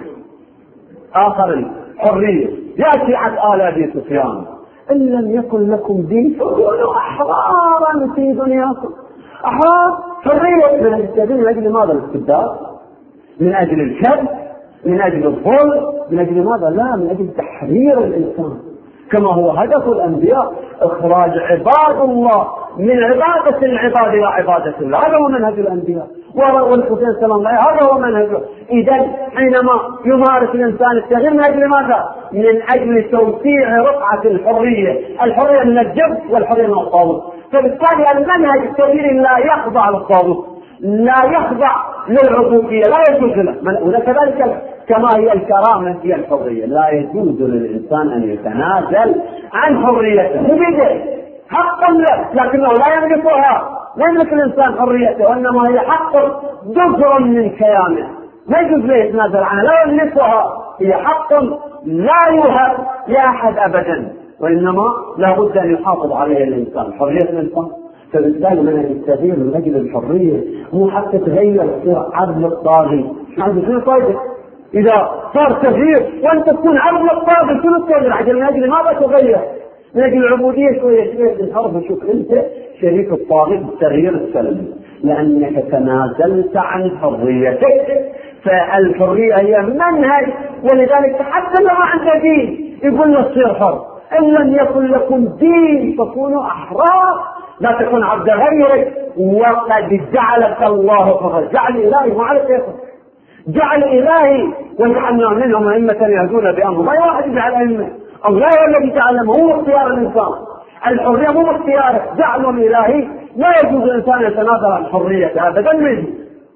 الآخر الحرية. يأتي عن آل أبي سفيان إن لم يكن لكم دين فكونوا أحرارا في دنياكم. أحرار حرية من التغيير. من أجل ماذا الاستبداد؟ من أجل الكذب؟ من أجل الظلم؟ من أجل ماذا؟ لا، من أجل تحرير الإنسان كما هو هدف الأنبياء، إخراج عباد الله من عبادة العباد إلى عبادة الله. هذا هو منهج الأنبياء. والحسين سلام الله هذا هو منهجه. إذن حينما يمارس الإنسان التغيير من أجل ماذا؟ من أجل توسيع رقعة الحرية. الحرية من الجبر والحرية من الطاغوت. فبالتالي المنهج التغييري لا يخضع للطاغوت، لا يخضع للعبودية، لا يجوز له. وكذلك كما هي الكرامة هي الحرية. لا يجوز للإنسان أن يتنازل عن حريته بيده. حق له لكنه لا يملكها. لا يملك الإنسان حريته، وإنما هي حق جزء من كيانه ما يجوز له يتنازل عنها. لا يملكها. هي حق لا يهب لأحد أبدا، وإنما لا بد أن يحافظ عليها الإنسان، حرية الإنسان. فبالتالي منهج التغيير من أجل الحرية، مو حتى تغير تصير عبد الطاغي. عبد شنو طاغي؟ إذا صار تغيير وأنت تكون عبد الطاغي شنو تغير؟ عجل من أجل ماذا تغير؟ من أجل العبودية شوية شوية تنحرف وشوف أنت شريك الطاغي بالتغيير السلبي، لأنك تنازلت عن حريتك. فالحرية هي منهج. ولذلك حتى لو عندك دين يقول لك تصير حر. إن لم يكن لكم دين فكونوا أحرار، لا تكون عبد غيرك. وقد جعلك الله حرا. جعل إلهي ما على كيفك. جعل إلهي وجعلنا منهم أئمة يهدون بأمره. ما واحد يجعل أئمة، الله هو الذي جعلهم. هو اختيار الإنسان. الحرية مو اختيارك، جعل إلهي. لا يجوز الإنسان يتنازل عن حريته أبدا. منه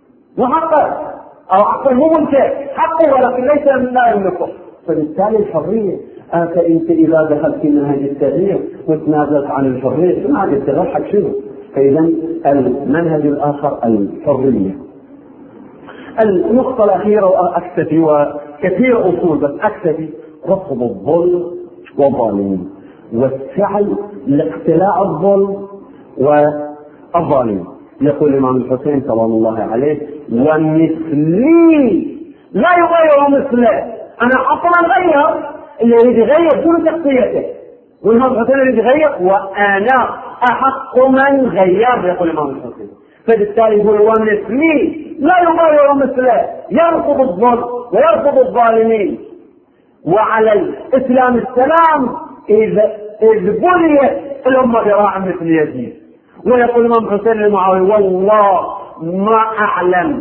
وحقه أو حقه مو ممكن حقه، ولكن ليس من لا يملكه. فبالتالي الحرية أنت أنت إذا دخلت في منهج التغيير وتنازلت عن الحرية، منهج التغيير حق شنو؟ فإذا المنهج الآخر الحرية. النقطة الأخيرة وأكتفي، وكثير أصول بس أكتفي، رفض الظلم والظالمين والسعي لاقتلاع الظلم والظالمين. يقول الإمام الحسين سلام الله عليه: ومثلي لا يغير مثله. أنا أصلا غير، اللي يريد يغير دون شخصيته، والإمام الحسين يريد يغير وأنا أحق من غير، يقول الإمام الحسين. فبالتالي يقول: ومثلي لا يغير مثله، يرفض الظلم ويرفض الظالمين. وعلى الإسلام السلام إذ إذ بليت الأمة ذراع مثل يزيد. ويقول الإمام الحسين لمعاوية: والله ما أعلم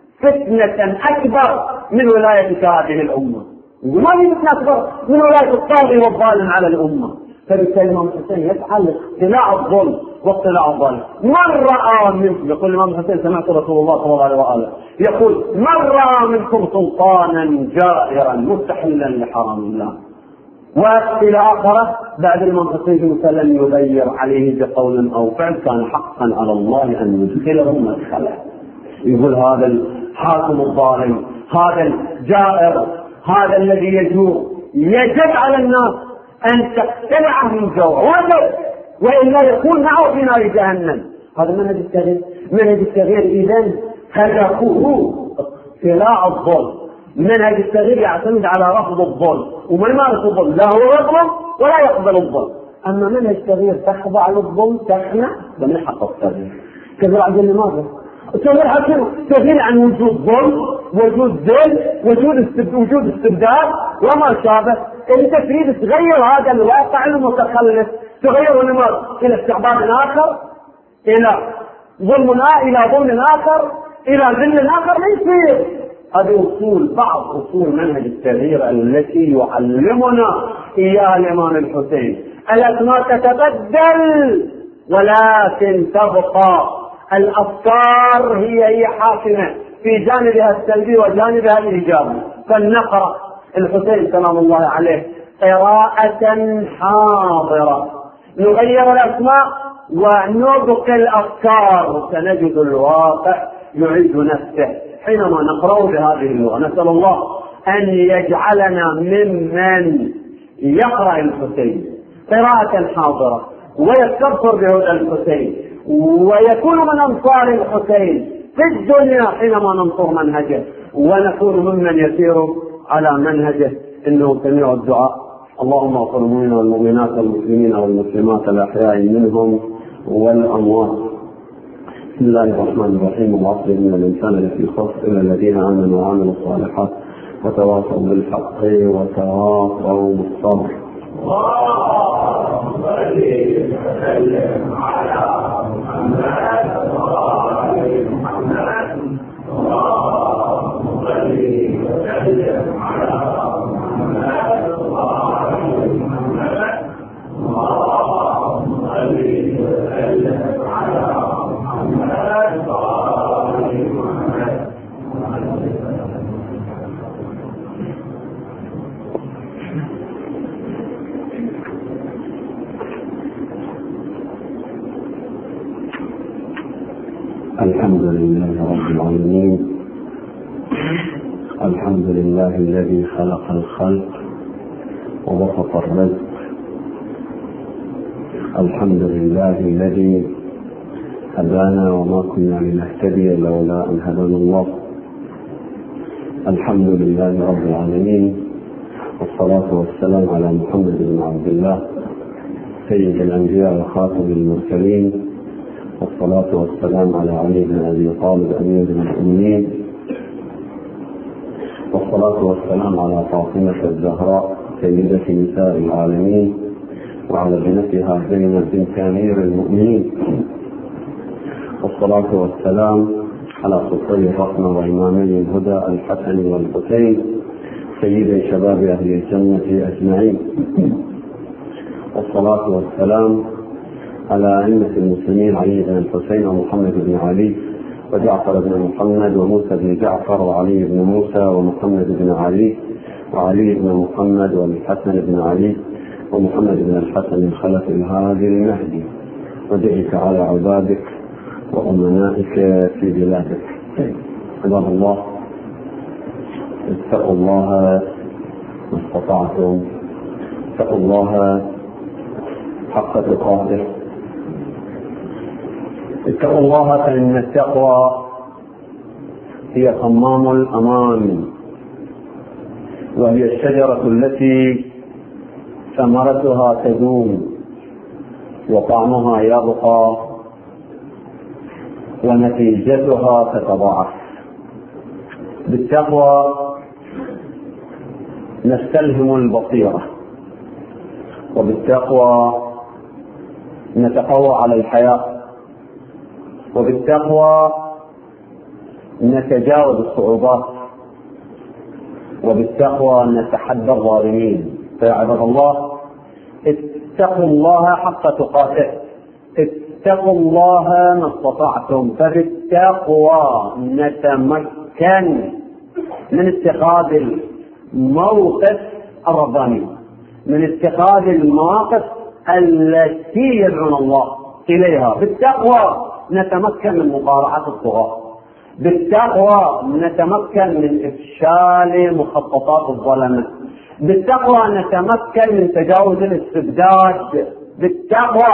فتنة أكبر من ولاية هذه الأمة، وما في فتنة أكبر من ولاية الطاغي والظالم على الأمة. فبالتالي الإمام الحسين يسعى لاقتلاع الظلم واقتلاع الظالم. من رأى منكم، يقول الإمام الحسين سمعت رسول الله صلى الله عليه وآله يقول: من رأى منكم سلطانا جائرا مستحلا لحرام الله. وإلى آخره بعد الإمام الحسين فلن يغير عليه بقول أو فعل، كان حقا على الله أن يدخله مدخله. يقول هذا الحاكم الظالم، هذا الجائر، هذا الذي يجوع، يجب على الناس أن تقتلعه من جوع وجب، وإلا يكون معه في نار جهنم. هذا منهج التغيير. منهج التغيير إذن هدفه اقتلاع الظلم. منهج التغيير يعتمد على رفض الظلم، ومن يمارس الظلم لا هو يظلم ولا يقبل الظلم. أما منهج التغيير تخضع للظلم، تخنع، فمن حق التغيير. كذا عبد لماذا؟ التغيير حكي تغيير عن وجود ظلم، وجود ذل، وجود وجود استبداد وما شابه. انت تريد تغير هذا الواقع المتخلف، تغيره لماذا؟ الى استعباد اخر، الى ظلم الى ظلم اخر، الى ذل اخر. ما يصير. هذه اصول، بعض اصول منهج التغيير التي يعلمنا اياها الامام الحسين. الاسماء تتبدل ولكن تبقى، الافكار هي هي حاكمه في جانبها السلبي وجانبها الايجابي. فلنقرا الحسين سلام الله عليه قراءة حاضرة، نغير الاسماء ونبقي الافكار، سنجد الواقع يعيد نفسه حينما نقرأ بهذه اللغة. نسأل الله أن يجعلنا ممن يقرأ الحسين قراءة حاضرة ويستبصر بهدى الحسين، ويكون من أنصار الحسين في الدنيا حينما ننصر منهجه، ونكون ممن يسير على منهجه. إنه سميع الدعاء. اللهم اغفر المؤمنين والمؤمنات والمسلمين والمسلمات الأحياء منهم والأموات. بسم الله الرحمن الرحيم. والعصر إن الإنسان لفي خسر إلا الذين آمنوا وعملوا الصالحات وتواصوا بالحق وتواصوا بالصبر. اللهم صل وسلم على محمد وآل محمد. اللهم صل وسلم على محمد وآل محمد. اللهم صل وسلم على محمد وآل محمد. الحمد لله رب العالمين. الحمد لله الذي خلق الخلق وبسط الرزق. الحمد لله الذي هدانا وما كنا لنهتدي لولا أن هدانا الله. الحمد لله رب العالمين، والصلاة والسلام على محمد بن عبد الله سيد الأنبياء وخاتم المرسلين، والصلاة والسلام على علي بن أبي طالب أمير المؤمنين، والصلاة والسلام على فاطمة الزهراء سيدة نساء العالمين، وعلى بنتها زينب بنت أمير المؤمنين، والصلاة والسلام على قصي الرحمة وإمامي الهدى الحسن والحسين سيدي شباب أهل الجنة أجمعين، والصلاة والسلام على أئمة المسلمين علي بن الحسين ومحمد بن علي وجعفر بن محمد وموسى بن جعفر وعلي بن موسى ومحمد بن علي وعلي بن محمد والحسن بن علي ومحمد بن الحسن الخلف الهادي المهدي، ودعك على عبادك وأمنائك في بلادك. عباد الله، اتقوا الله ما استطعتم، اتقوا الله حق تقاته. اتقوا الله، فإن التقوى هي صمام الأمان، وهي الشجرة التي ثمرتها تدوم وطعمها يبقى ونتيجتها تتضاعف. بالتقوى نستلهم البصيرة، وبالتقوى نتقوى على الحياة، وبالتقوى نتجاوز الصعوبات، وبالتقوى نتحدى الظالمين. فيا عباد الله، اتقوا الله حق تقاته، اتقوا الله ما استطعتم. فبالتقوى نتمكن من اتخاذ الموقف الرباني، من اتخاذ المواقف التي يدعون الله إليها. بالتقوى نتمكن من مقارعة الطغاة، بالتقوى نتمكن من إفشال مخططات الظلمة، بالتقوى نتمكن من تجاوز الاستبداد، بالتقوى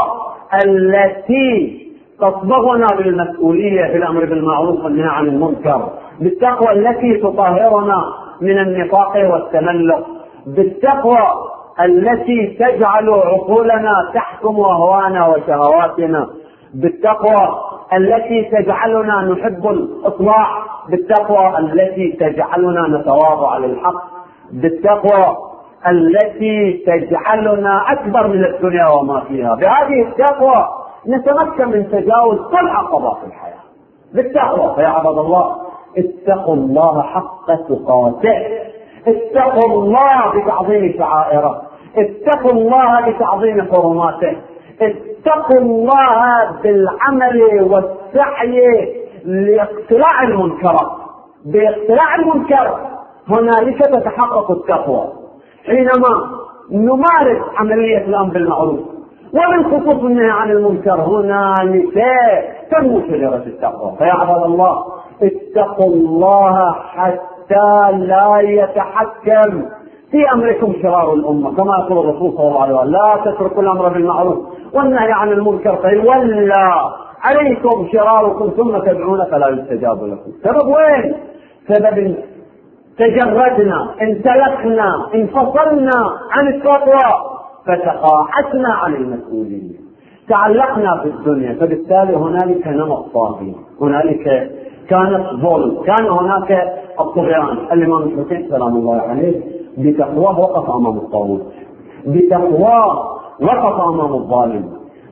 التي تصبغنا بالمسؤولية في الأمر بالمعروف والنهي عن المنكر، بالتقوى التي تطهرنا من النفاق والتملق، بالتقوى التي تجعل عقولنا تحكم أهوانا وشهواتنا، بالتقوى التي تجعلنا نحب الإصلاح، بالتقوى التي تجعلنا نتواضع للحق، بالتقوى التي تجعلنا أكبر من الدنيا وما فيها. بهذه التقوى نتمكن من تجاوز كل عقبات الحياة بالتقوى. فيا عباد الله، اتقوا الله حق تقاته، اتقوا الله بتعظيم شعائره، اتقوا الله بتعظيم حرماته، اتقوا الله بالعمل والسعي لاقتلاع المنكرات. باقتلاع المنكر هنالك تتحقق التقوى، حينما نمارس عملية الأمر بالمعروف ومن خصوص النهي عن المنكر هنالك تنمو شجرة التقوى. فيا عباد الله، اتقوا الله حتى لا يتحكم في أمركم شرار الأمة، كما يقول الرسول صلى الله عليه وسلم: لا تتركوا الأمر بالمعروف والنهي عن المنكر فيولى عليكم شراركم ثم تدعون فلا يستجاب لكم. سبب وين؟ سبب تجردنا، انسلخنا، انفصلنا عن التقوى، فتقاعسنا عن المسؤولية، تعلقنا في الدنيا. فبالتالي هنالك نمط طاغي، هنالك كانت ظلم، كان هناك الطغيان. الإمام الحسين سلام الله عليه بتقواه وقف أمام الطاغوت، بتقواه وقف أمام الظالم،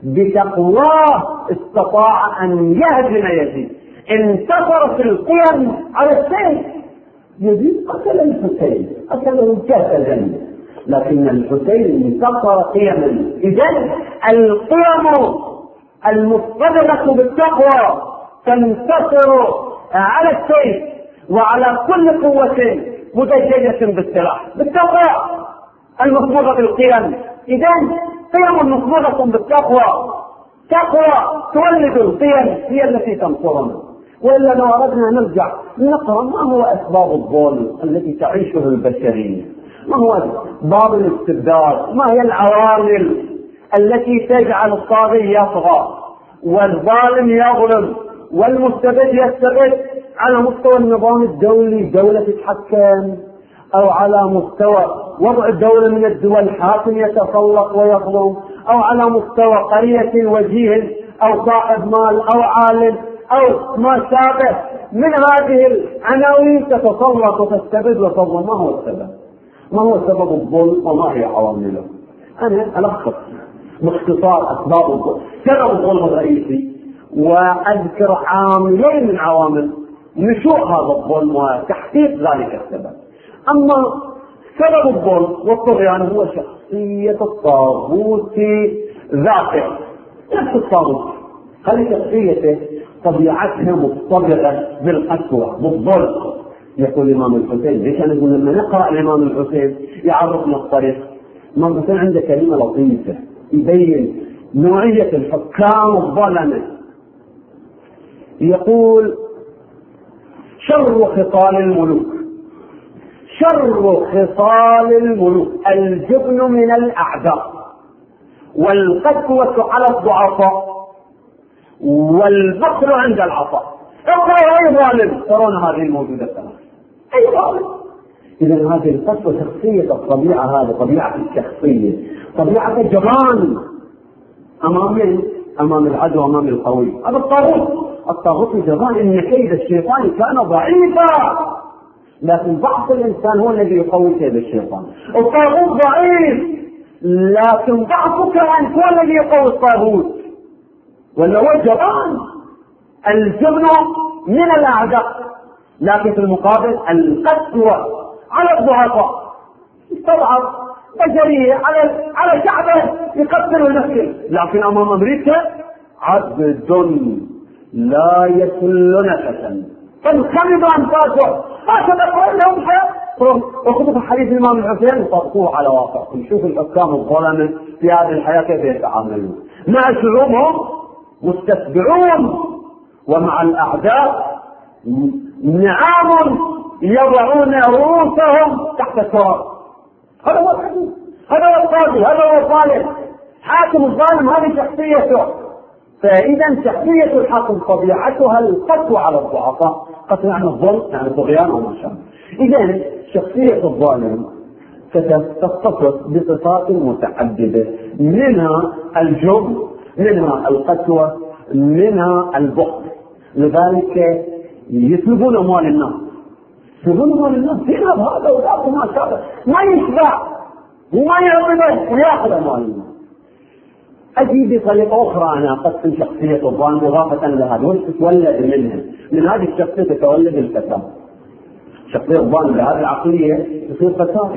بتقواه استطاع أن يهزم يزيد، انتصر في القيم على السيف. يزيد قتل الحسين، قتله جسدا، لكن الحسين انتصر قيما. إذن القيم المصطدمة بالتقوى تنتصر على السيف وعلى كل قوة مدججة بالسلاح. بالتقوى المصبوغة بالقيم. إذن قيم مصبوغة بالتقوى، تقوى تولد القيم هي التي تنصرنا. وإلا لو أردنا نرجع نقرأ ما هو أسباب الظلم التي تعيشه البشرية، ما هو أسباب الاستبداد، ما هي العوامل التي تجعل الطاغي يطغى والظالم يظلم والمستبد يستبد، على مستوى النظام الدولي دولة تتحكم، أو على مستوى وضع الدولة من الدول حاكم يتسلط ويظلم، أو على مستوى قرية وجيه أو صاحب مال أو عالم أو ما شابه من هذه العناوين تتسلط وتستبد وتظلم. ما هو السبب؟ ما هو سبب الظلم وما هي عوامله؟ أنا ألخص باختصار أسباب الظلم. سبب الظلم الرئيسي، وأذكر عاملين من عوامل نشوء هذا الظلم وتحقيق ذلك السبب. أما سبب الظلم والطغيان هو شخصية الطاغوت ذاته، نفس الطاغوت خلي شخصيته طبيعتها مصطبغة بالقسوة بالظلم. يقول الإمام الحسين، ليش أنا أقول لما نقرأ الإمام الحسين يعرفنا الطريق. الإمام الحسين عنده كلمة لطيفة يبين نوعية الحكام الظلمة. يقول شر خصال الملوك، شر خصال الملوك الجبن من الأعداء، والقسوة على الضعفاء، والبخل عند العطاء. اقرأوا أي ظالم ترون هذه الموجودة الثلاث، أي ظالم. إذا هذه القسوة شخصية الطبيعة، هذه طبيعة الشخصية، طبيعة الجبان أمام من؟ أمام العدو، أمام القوي. هذا الطاغوت، الطاغوت الجبان. إن كيد الشيطان كان ضعيفا، لكن ضعف الإنسان هو الذي يقوي كيد الشيطان. الطاغوت ضعيف، لكن ضعفك أنت هو الذي يقوي الطاغوت، ولا هو الجبان. الجبن من الأعداء، لكن في المقابل القسوة على الضعفاء. استضعف بشرية على على شعبه يقتل نفسه، لكن أمام أمريكا عبد لا يسل نفسا فانخمد أنفاسه. هكذا قال لهم وخذوا في حديث الإمام الحسين وطبقوه على واقعكم. شوفوا الحكام الظلمة في هذه الحياة كيف يتعاملون مع شعوبهم، مستتبعون، ومع الأعداء نعام يضعون رؤوسهم تحت التراب. هذا هو الحديث، هذا هو القاضي، هذا هو الظالم. حاكم الظالم هذه شخصيته. فإذا شخصية الحاكم طبيعتها القسوة على الضعفاء، قسوة يعني الظلم، يعني طغيان وما شابه. إذا شخصية الظالم تتصف بصفات متعددة، منها الجبن، منها القسوة، منها البخل. لذلك يسلبون أموال الناس، يسلبون أموال الناس، يذهب هذا وذاك وما شابه، ما يشبع وما يعطي ويأخذ أموال الناس. أجي بطريقة أخرى أنا أقسم شخصية الظالم إضافة لهذا، وش تتولد منها؟ من هذه الشخصية تتولد الفساد. شخصية الظالم بهذه العقلية يصير فساد،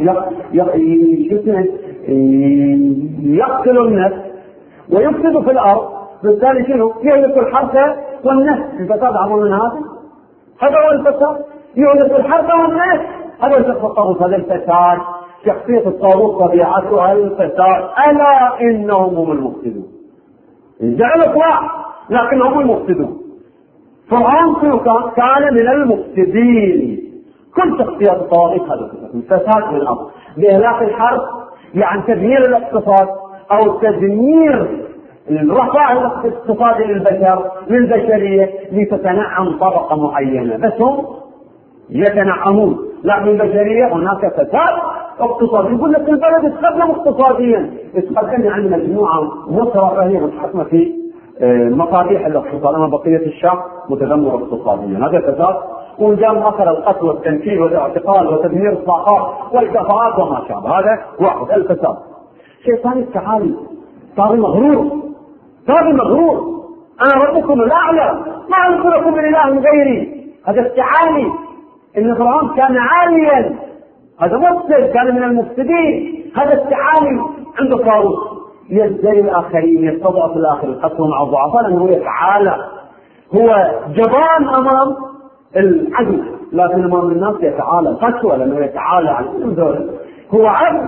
يقتل النفس ويفسد في الأرض، بالتالي شنو؟ يهلك الحرث والنفس. الفساد أعظم من هذا؟ هذا هو الفساد، يهلك الحرث والنفس. هذا شخص الطاغوت، هذا الفساد. شخصية الطاغوت طبيعتها الفساد. ألا إنهم هم المفسدون. جعلوا واحد لكنهم المفسدون. فرعون كان من المفسدين. كل شخصيات الطواغيت هذا الفساد في الأرض، بإهلاك الحرب، يعني تدمير الاقتصاد أو تدمير الرفاه الاقتصادي للبشر للبشرية لتتنعم طبقة معينة، بس هم يتنعمون. لكن البشرية هناك فساد اقتصادي. يقول لك البلد يتقدم اقتصاديا، يتقدم يعني مجموعة مصرفة هي متحكمة في مصالح الاقتصاد، أما بقية الشعب متدمر اقتصاديا. هذا فساد. وجاء مثلا القتل والتنكيل والاعتقال وتدمير الطاقات والكفاءات وما شابه، هذا واحد الفساد. شيء ثاني التعالي، صار مغرور، صار مغرور. أنا ربكم الأعلى، ما أنصركم من إله غيري. هذا التعالي. إن فرعون كان عاليا، هذا مفسد، كان من المفسدين. هذا التعالي عنده طاغوت، يزدري الآخرين، يستضعف الآخر، القسوة مع الضعفاء، لأنه يتعالى. هو جبان أمام العدل، لكن أمام الناس يتعالى. قسوة لأنه يتعالى عن ذلك. هو عبد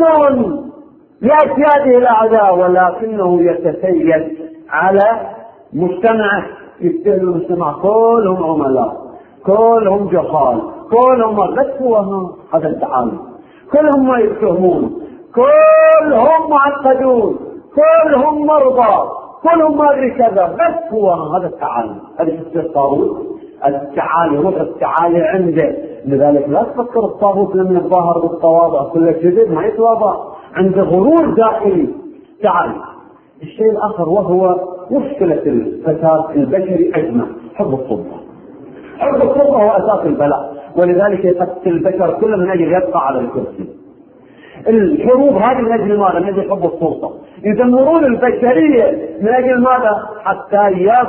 لأسياده الأعداء، ولكنه يتسيد على مجتمعه. يستهل المجتمع كلهم عملاء، كلهم جهال، كلهم غسوة. هذا التعالي. كلهم ما يفهمون، كلهم معقدون، كلهم مرضى، كلهم ما أدري كذا، بس هو هذا التعالي. هذا شخصية الطاغوت. التعالي روح التعالي عنده. لذلك لا تفكر الطاغوت لم يتظاهر بالتواضع، كل كذب ما يتواضع، عنده غرور داخلي. تعالي. الشيء الآخر وهو مشكلة الفساد البشري أجمع، حب السلطة. حب السلطة هو أساس البلاء، ولذلك يقتل البشر كل من أجل يبقى على الكرسي. الحروب هذه من أجل ماذا؟ من أجل حب السلطة. يدمرون البشرية من أجل ماذا؟ حتى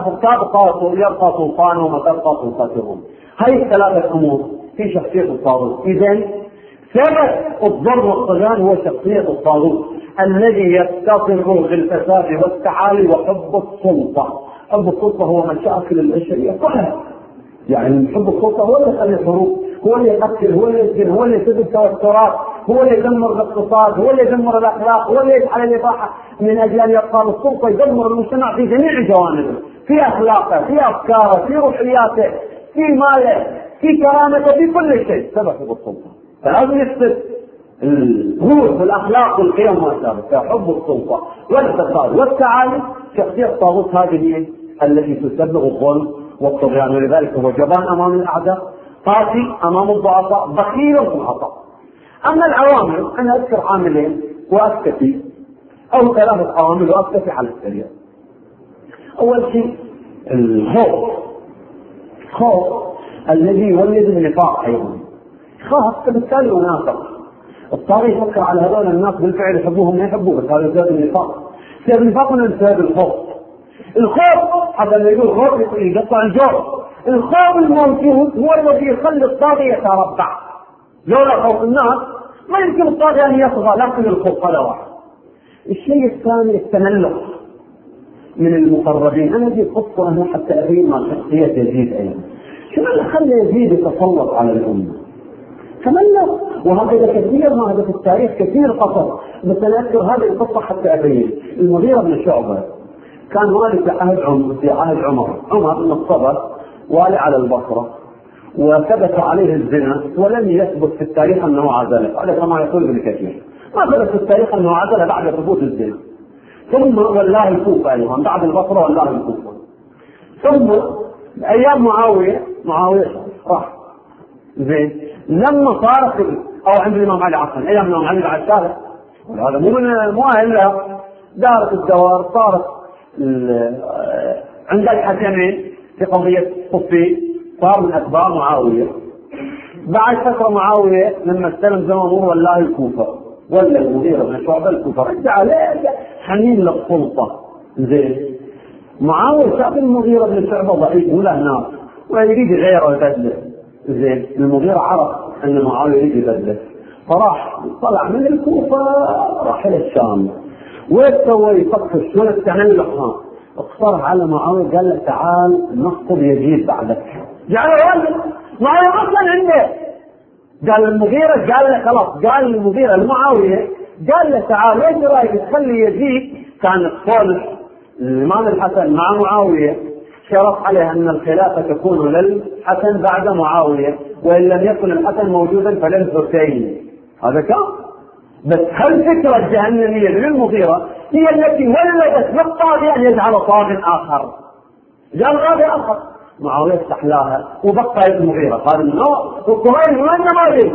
يبقى سلطانهم وتبقى سلطتهم. هذه الثلاثة أمور في شخصية الطاغوت. إذن سبب الضر والطغيان هو شخصية الطاغوت الذي يتصف بالفساد والتعالي وحب السلطة. حب السلطة هو مشاكل البشرية كلها. يعني حب السلطة هو اللي يخلي الحروب، هو اللي يقتل، هو اللي يسجن، هو اللي يسبب توترات، هو اللي يدمر الاقتصاد، هو اللي يدمر الاخلاق، هو اللي يجعل الاباحه من اجل ان يبقى السلطه يدمر المجتمع في جميع جوانبه، في اخلاقه، في افكاره، في روحياته، في ماله، في كرامته، في كل شيء سبب السلطه. فلازم يفسد الروح والاخلاق والقيم والثابت، حب السلطه والفساد والتعالي. شخصيه الطاغوت هذه هي التي تسبب الظلم والطغيان، ولذلك هو جبان امام الاعداء، قاسي امام الضعفاء، بخيل في العطاء. اما العوامل انا اذكر عاملين واكتفي، او ثلاثه عوامل واكتفي على السريع. اول شيء الخوف، خوف الذي يولد النفاق ايضا، خاف فبالتالي منافق. الطاغي يفكر على هذول الناس بالفعل يحبوهم ما يحبوه، بس هذا سبب النفاق. سبب النفاق من سبب الخوف. الخوف حتى اللي يقول خوف يقطع الجو. الخوف الموجود هو الذي يخلي الطاغي يتربع. لولا خوف الناس ما يمكن الطاغي ان يطغى، لكن الخوف هذا واحد. الشيء الثاني التملق من المقربين. انا اجيب قصه هنا حتى ابين مع شخصيه يزيد ايضا. شو اللي خلى يزيد يتسلط على الامه؟ تملق، وهذا كثير، ما هذا في التاريخ كثير قصص، بس انا اذكر هذه القصه حتى ابين. المغيرة بن شعبة كان والي في عهد عمر في عهد عمر عمر بن الصبر والي على البصره، وثبت عليه الزنا، ولم يثبت في التاريخ انه عزله، هذا كما يقول ابن كثير، ما ثبت في التاريخ انه عزله بعد ثبوت الزنا. ثم والله الكوفه ايضا بعد البصره والله الكوفه. ثم ايام معاويه معاويه راح زين لما صارت او عند الامام علي عفوا ايام الامام علي بعد ثالث، وهذا مو من مو الا دارت الدوار، صارت عند الحكمين في قضيه صفين، صار من اتباع معاويه. بعد فتره معاويه لما استلم زمن امور والله الكوفه، ولا المغيرة بن شعبة الكوفه، رجع عليه حنين للسلطه. زين معاويه شاف المغيرة بن شعبة ضعيف وله ناس ويريد غيره يبدله. زين المغيرة عرف ان معاويه يريد يبدله، فراح طلع من الكوفه راح الى الشام. وين سوى يفكر شلون التملق؟ ها اقترح على معاويه قال له تعال نخطب يزيد بعدك. جعله والد معاويه اصلا عنده. قال المغيرة قال له خلاص، قال المغيرة المعاويه قال له تعال ايش رايك تخلي يزيد؟ كان صالح الامام الحسن مع معاويه شرط عليه ان الخلافه تكون للحسن بعد معاويه، وان لم يكن الحسن موجودا فللحسين. هذا كان بس هالفكره الجهنميه للمغيرة هي التي ولدت للطاغي ان يجعل طاغ اخر، جعل طاغي اخر. معاويه استحلاها وبقى المغيرة قال النوع والطغيان من ما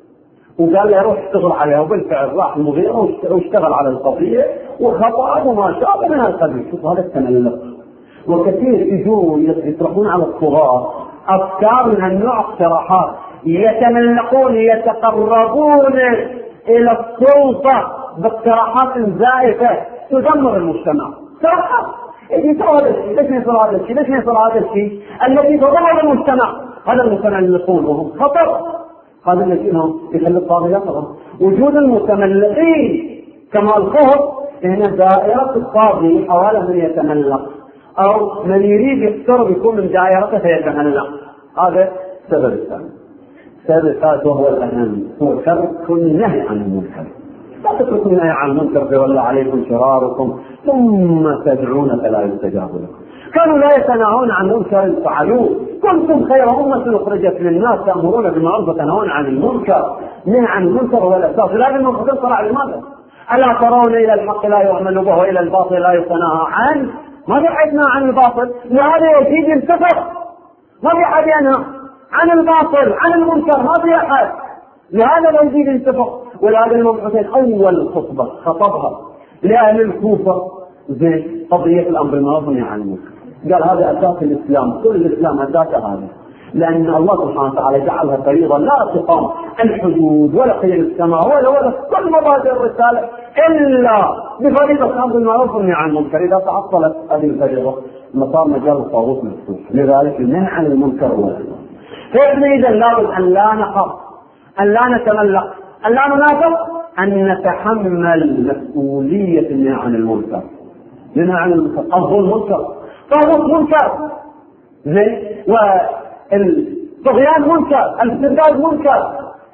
وقال له روح اشتغل عليها، وبالفعل راح المغيرة واشتغل على القضيه وخطأ وما شابه من هالقبيل. شوف هذا التملق. وكثير يجوا يطرحون على الطغاة افكار من النوع، اقتراحات، يتملقون يتقربون الى السلطه باقتراحات زائفه تدمر المجتمع. اقتراحات ليش يصير هذا الشيء؟ ليش يصير هذا الشيء الذي تدمر المجتمع؟ هذا المجتمع اللي يقولهم خطر، هذا الذي يخلي الطاغي يطغى. وجود المتملقين كما الخوف هنا دائره الطاغي حوالي من يتملق او من يريد يقترب يكون من دائرته فيتملق. هذا السبب الثاني. السبب الثالث وهو الاهم هو ترك النهي عن المنكر. لا تتركوا النهي عن المنكر فيولى عليكم شراركم ثم تدعون فلا يستجاب لكم. كانوا لا يتناهون عن منكر فعلوه. كنتم خير امه اخرجت للناس تامرون بالمعروف وتنهون عن المنكر. نهي عن المنكر هو الاساس. لكن المنكر طلع لماذا؟ الا ترون الى الحق لا يعمل به والى الباطل لا يتناهى عنه؟ ما في حد ينهى عن الباطل، لهذا يزيد ينتفض. ما في حد ينهى عن الباطل عن المنكر، ما في احد، لهذا يزيد ينتفض. ولهذا الإمام حسين اول خطبه خطبها لاهل الكوفه زين قضيه الامر بالمعروف والنهي عن المنكر. قال هذا اساس الاسلام، كل الاسلام اساسه هذا، لان الله سبحانه وتعالى جعلها فريضه لا تقام الحدود ولا قيم السماء ولا ولا كل مبادئ الرساله الا بفريضه الامر بالمعروف والنهي عن المنكر. اذا تعطلت هذه الفريضه صار مجال الطاغوت مفتوح. لذلك النهي عن المنكر هو فإحنا إذا لابد أن لا نخاف، أن لا نتملق، أن لا ننافق، أن نتحمل مسؤولية النهي عن المنكر. النهي عن المنكر الظلم منكر، طاغوت منكر، زين، والطغيان منكر، الاستبداد منكر،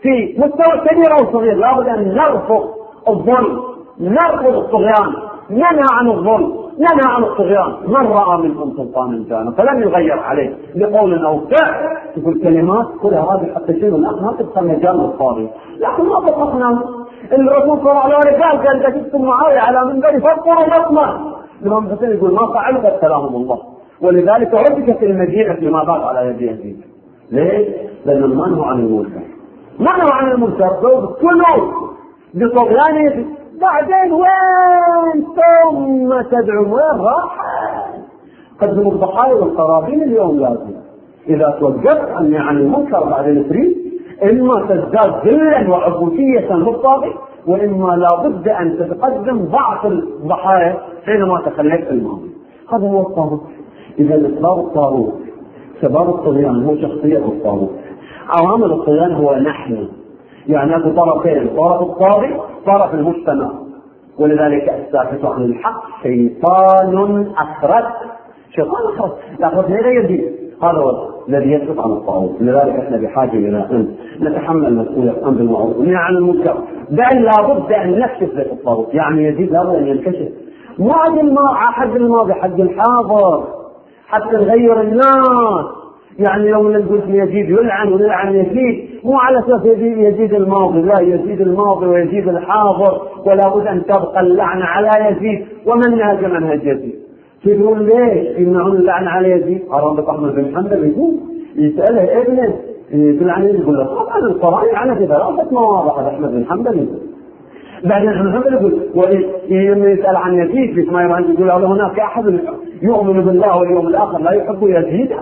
في مستوى كبير أو صغير لابد أن نرفض الظلم، نرفض الطغيان، ننهى عن الظلم، ننهى عن الطغيان. من رأى منكم سلطانا جانا فلم يغير عليه بقول أو فعل. تقول كلمات كلها هذه حتى شيء الأخ ما تبقى مجال الطاغي، لكن ما بقفنا. الرسول صلى الله عليه وسلم قال قال جبت معاوية على منبر فاذكروا مطمع. الإمام الحسين يقول ما فعلوا كلام الله، ولذلك عرفت المدينة فيما بعد على يد يزيد. ليش؟ لأن المنع عن المنكر، منع عن المنكر كله بطغيان يزيد. بعدين وين ثم تدعو وين راح؟ قدموا الضحايا والقرابين اليوم لازم. إذا توقفت عن عن المنكر بعدين تريد إما تزداد ذلا وعبودية للطاغي، وإما لابد أن تتقدم ضعف الضحايا حينما تخليت الماضي. هذا هو الطاغوت. إذا الإصرار الطاغوت سبب الطغيان هو شخصية الطاغوت. عوامل الطغيان هو نحن، يعني أكو طرفين، طرف الطاغي طرف المجتمع. ولذلك الساكت عن الحق شيطان أخرج، شيطان أخرج لأخرج هذا يزيد. هذا هو الذي يسقط عن الطاغوت. لذلك احنا بحاجة إلى أن نتحمل مسؤولية الأمر بالمعروف والنهي عن المنكر، بل لابد أن نكشف ذلك الطاغوت. يعني يزيد لابد أن ينكشف، مو حق الماضي، حق الحاضر، حتى نغير الناس. يعني لو نقول يزيد يلعن ونلعن يزيد، مو على اساس يزيد الماضي، لا، يزيد الماضي ويزيد الحاضر، ولا بد ان تبقى اللعنه على يزيد. ومن نهج منهج يزيد؟ يقول ليش يمنعون اللعنه على يزيد؟ هارون احمد بن حنبل يقول يساله ابنه يلعن يقول له طبعا القران يلعن في ثلاثه مواضع. هذا احمد بن حنبل يقول. بعدين احمد بن حنبل يقول ولما يسال عن يزيد في ما يقول له هناك احد يؤمن بالله واليوم الاخر لا يحب يزيد،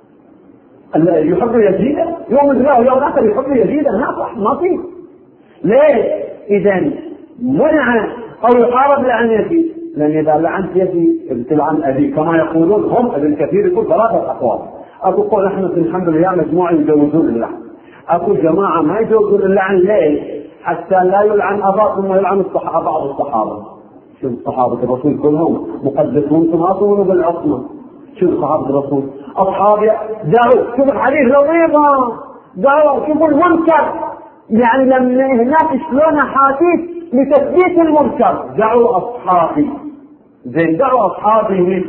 يحب يزيد، يوم الله واليوم الآخر يحب يزيد، ناصح ما فيه. ليه؟ إذا منع أو يحارب لعن يزيد، لأن إذا لعنت يزيد تلعن أبي كما يقولون هم. ابن كثير يقول ثلاثة أقوال. أقول قول أحمد بن حنبل يا مجموعة يجوزون اللعن، أقول جماعة ما يجوزون اللعن. ليه؟ حتى لا يلعن أباكم ويلعن الصحابة بعض الصحابة. شوف صحابة الرسول كلهم مقدسون كما يقولون بالعصمة. شوف صحابة الرسول أصحابي دعوا، شوف الحديث لطيفة، دعوا شوفوا المنكر، يعني لما هناك شلون حديث لتثبيت المنكر. دعوا أصحابي زين، دعوا أصحابي،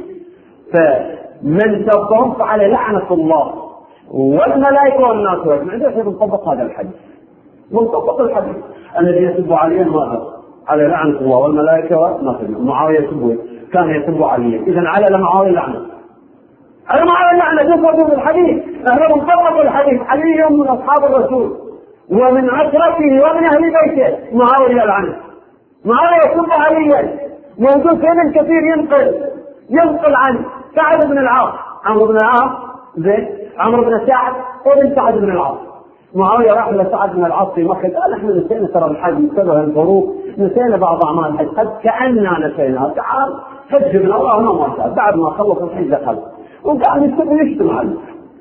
فمن سبهم فعلى لعنة الله والملائكة والناس أجمعين. عندنا نطبق هذا الحديث، نطبق الحديث الذي يسب عليا ماذا؟ على لعنة الله والملائكة والناس أجمعين. معاوية يسبه، كان يسب عليا، إذا على معاوية لعنة، على معاوية لعنة. يسبوا بالحديث، احنا نطبق الحديث. علي من أصحاب الرسول ومن عشرته ومن أهل بيته، معاوية لعنة، معاوية يسب عليا. موجود في ابن كثير ينقل ينقل عن سعد بن العاص، عمرو بن العاص زين، عمرو بن سعد ابن سعد بن العاص. معاوية راح لسعد بن العاص في مكة قال احنا نسينا ترى الحج بسبب الظروف، نسينا بعض اعمال الحج، قد كأننا نسيناها، تعال حج بن الله هنا ما شاء. بعد ما خلص الحج دخل وقاعد يكتب يشتم عليه.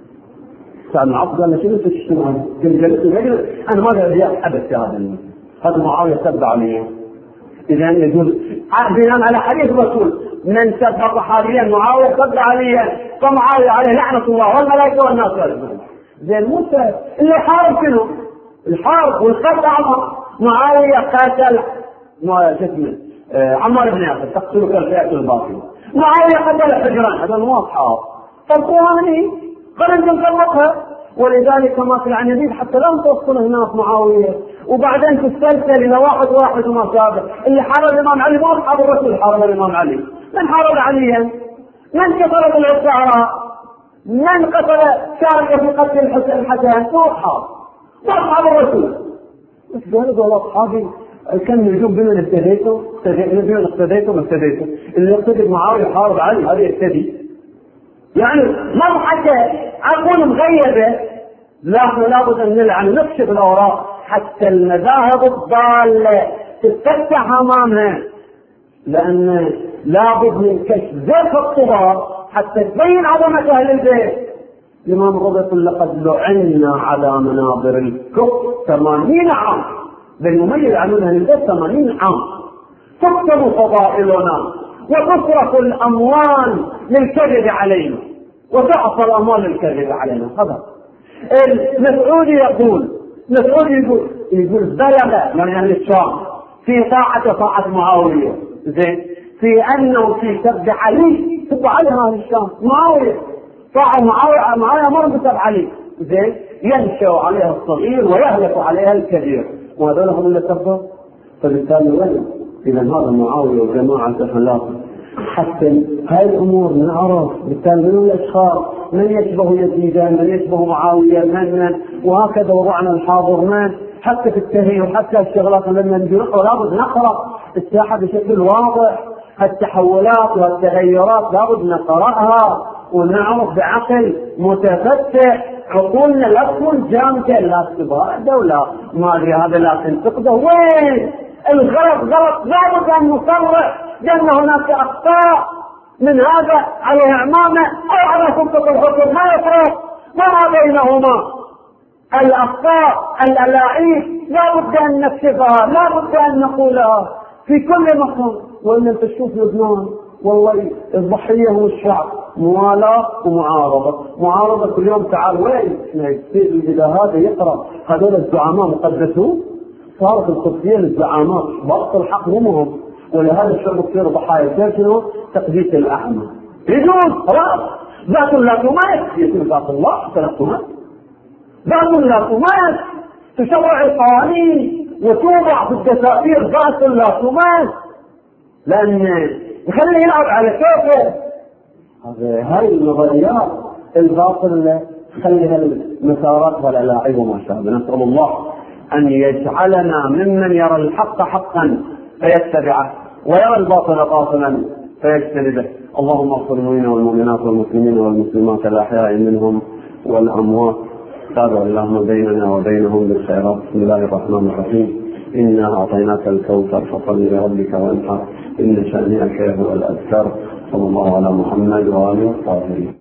سعد بن العاص قال له شنو تشتم عليه؟ قال انا ما ادري ابد في هذا هذا معاوية سب عليه. اذا يجوز بناء على حديث الرسول من سب صحابيا معاوية سب عليا فمعاوية عليه لعنة الله والملائكة والناس أجمعين. زين موسى اللي حارب شنو؟ الحرب والقتل. عمر معاوية قاتل ما اسمه عمار بن ياسر تقتلك الفئة الباطلة. معاوية قتل حجران، هذا مو أصحاب. فالقرآن خلينا نطبقها. ولذلك ما في عن يزيد حتى لا توصل هناك معاوية وبعدين تستلسل الى واحد واحد وما شابه. اللي حارب الامام علي مو اصحاب الرسول، حارب الامام علي. من حارب عليا؟ من كثرت الشعراء؟ من قتل شارك في قتل الحسن؟ مو اصحاب، مو اصحاب الرسول. بس قالوا والله اصحابي كان يجوب بمن ابتديته بمن اقتديته ما ابتديته. اللي يقتدي معاوية حارب علي هذا يقتدي. يعني ما حتى اقول مغيبه، لا لابد ان نلعن نكشف الاوراق حتى المذاهب الضاله تتفتح امامها، لان لابد من كشف زيف الطباع حتى تبين عظمه اهل البيت. الامام الرضا يقول لقد لعنا على منابر الكفر ثمانين عام، بل هم يلعنون اهل البيت ثمانين عام. تكتب فضائلنا وتصرف الاموال للكذب علينا وتعطى الاموال للكذب علينا. هذا المسعودي يقول مسعود يقول يقول بلغ من أهل الشام في طاعة طاعة معاوية زين في أنه في سب علي سب علي أهل الشام معاوية طاعة معاوية معاوية مر بسب علي زين ينشأ عليها الصغير ويهلك عليها الكبير وهذول هم اللي كفروا. فبالتالي وين إذا هذا معاوية وجماعة خلافه حتى هاي الأمور نعرف بالتالي من الأشخاص من يشبه يزيد من يشبه معاوية من من وهكذا وضعنا الحاضر من حتى في التاريخ وحتى الشغلات لما نقرأ لابد نقرأ الساحة بشكل واضح. التحولات والتغيرات لابد نقرأها ونعرف بعقل متفتح. عقولنا لا تكون جامدة لا تبعده ولا ما ادري هذا لا تنتقده. وين الغلط غلط لابد ان نصرح لان هناك اخطاء من هذا عليه عمامه او على سلطة الحكم ما يفرق وما بينهما. الاخطاء الالاعيب لابد ان نكشفها لابد ان نقولها في كل مكان. وان انت تشوف لبنان والله الضحية هو الشعب موالاه ومعارضة معارضة كل يوم تعال وين إذا هذا يقرأ هذول الزعماء مقدسون صارت القدسية للزعامات بطل الحق همهم ولهذا الشعب كثير ضحايا كثير تقديس الأعمى يجوز خلاص ذات لا تماس يقول ذات الله لا تماس ذات لا تماس تشرع القوانين وتوضع في الدساتير ذات لا تماس لأن يخلي يلعب على كيفه. هاي النظريات الباطلة تخليها المسارات والألاعيب وما شابه. نسأل الله أن يجعلنا ممن يرى الحق حقا فيتبعه ويرى الباطل باطلا فيجتنبه. اللهم اغفر للمؤمنين والمؤمنات والمسلمين والمسلمات الأحياء منهم والأموات. تابع اللهم بيننا وبينهم بالخيرات. بسم الله الرحمن الرحيم. إنا أعطيناك الكوثر فصل لربك وانحر إن شانئك هو الأبتر. صلى الله على محمد وآله الطاهرين.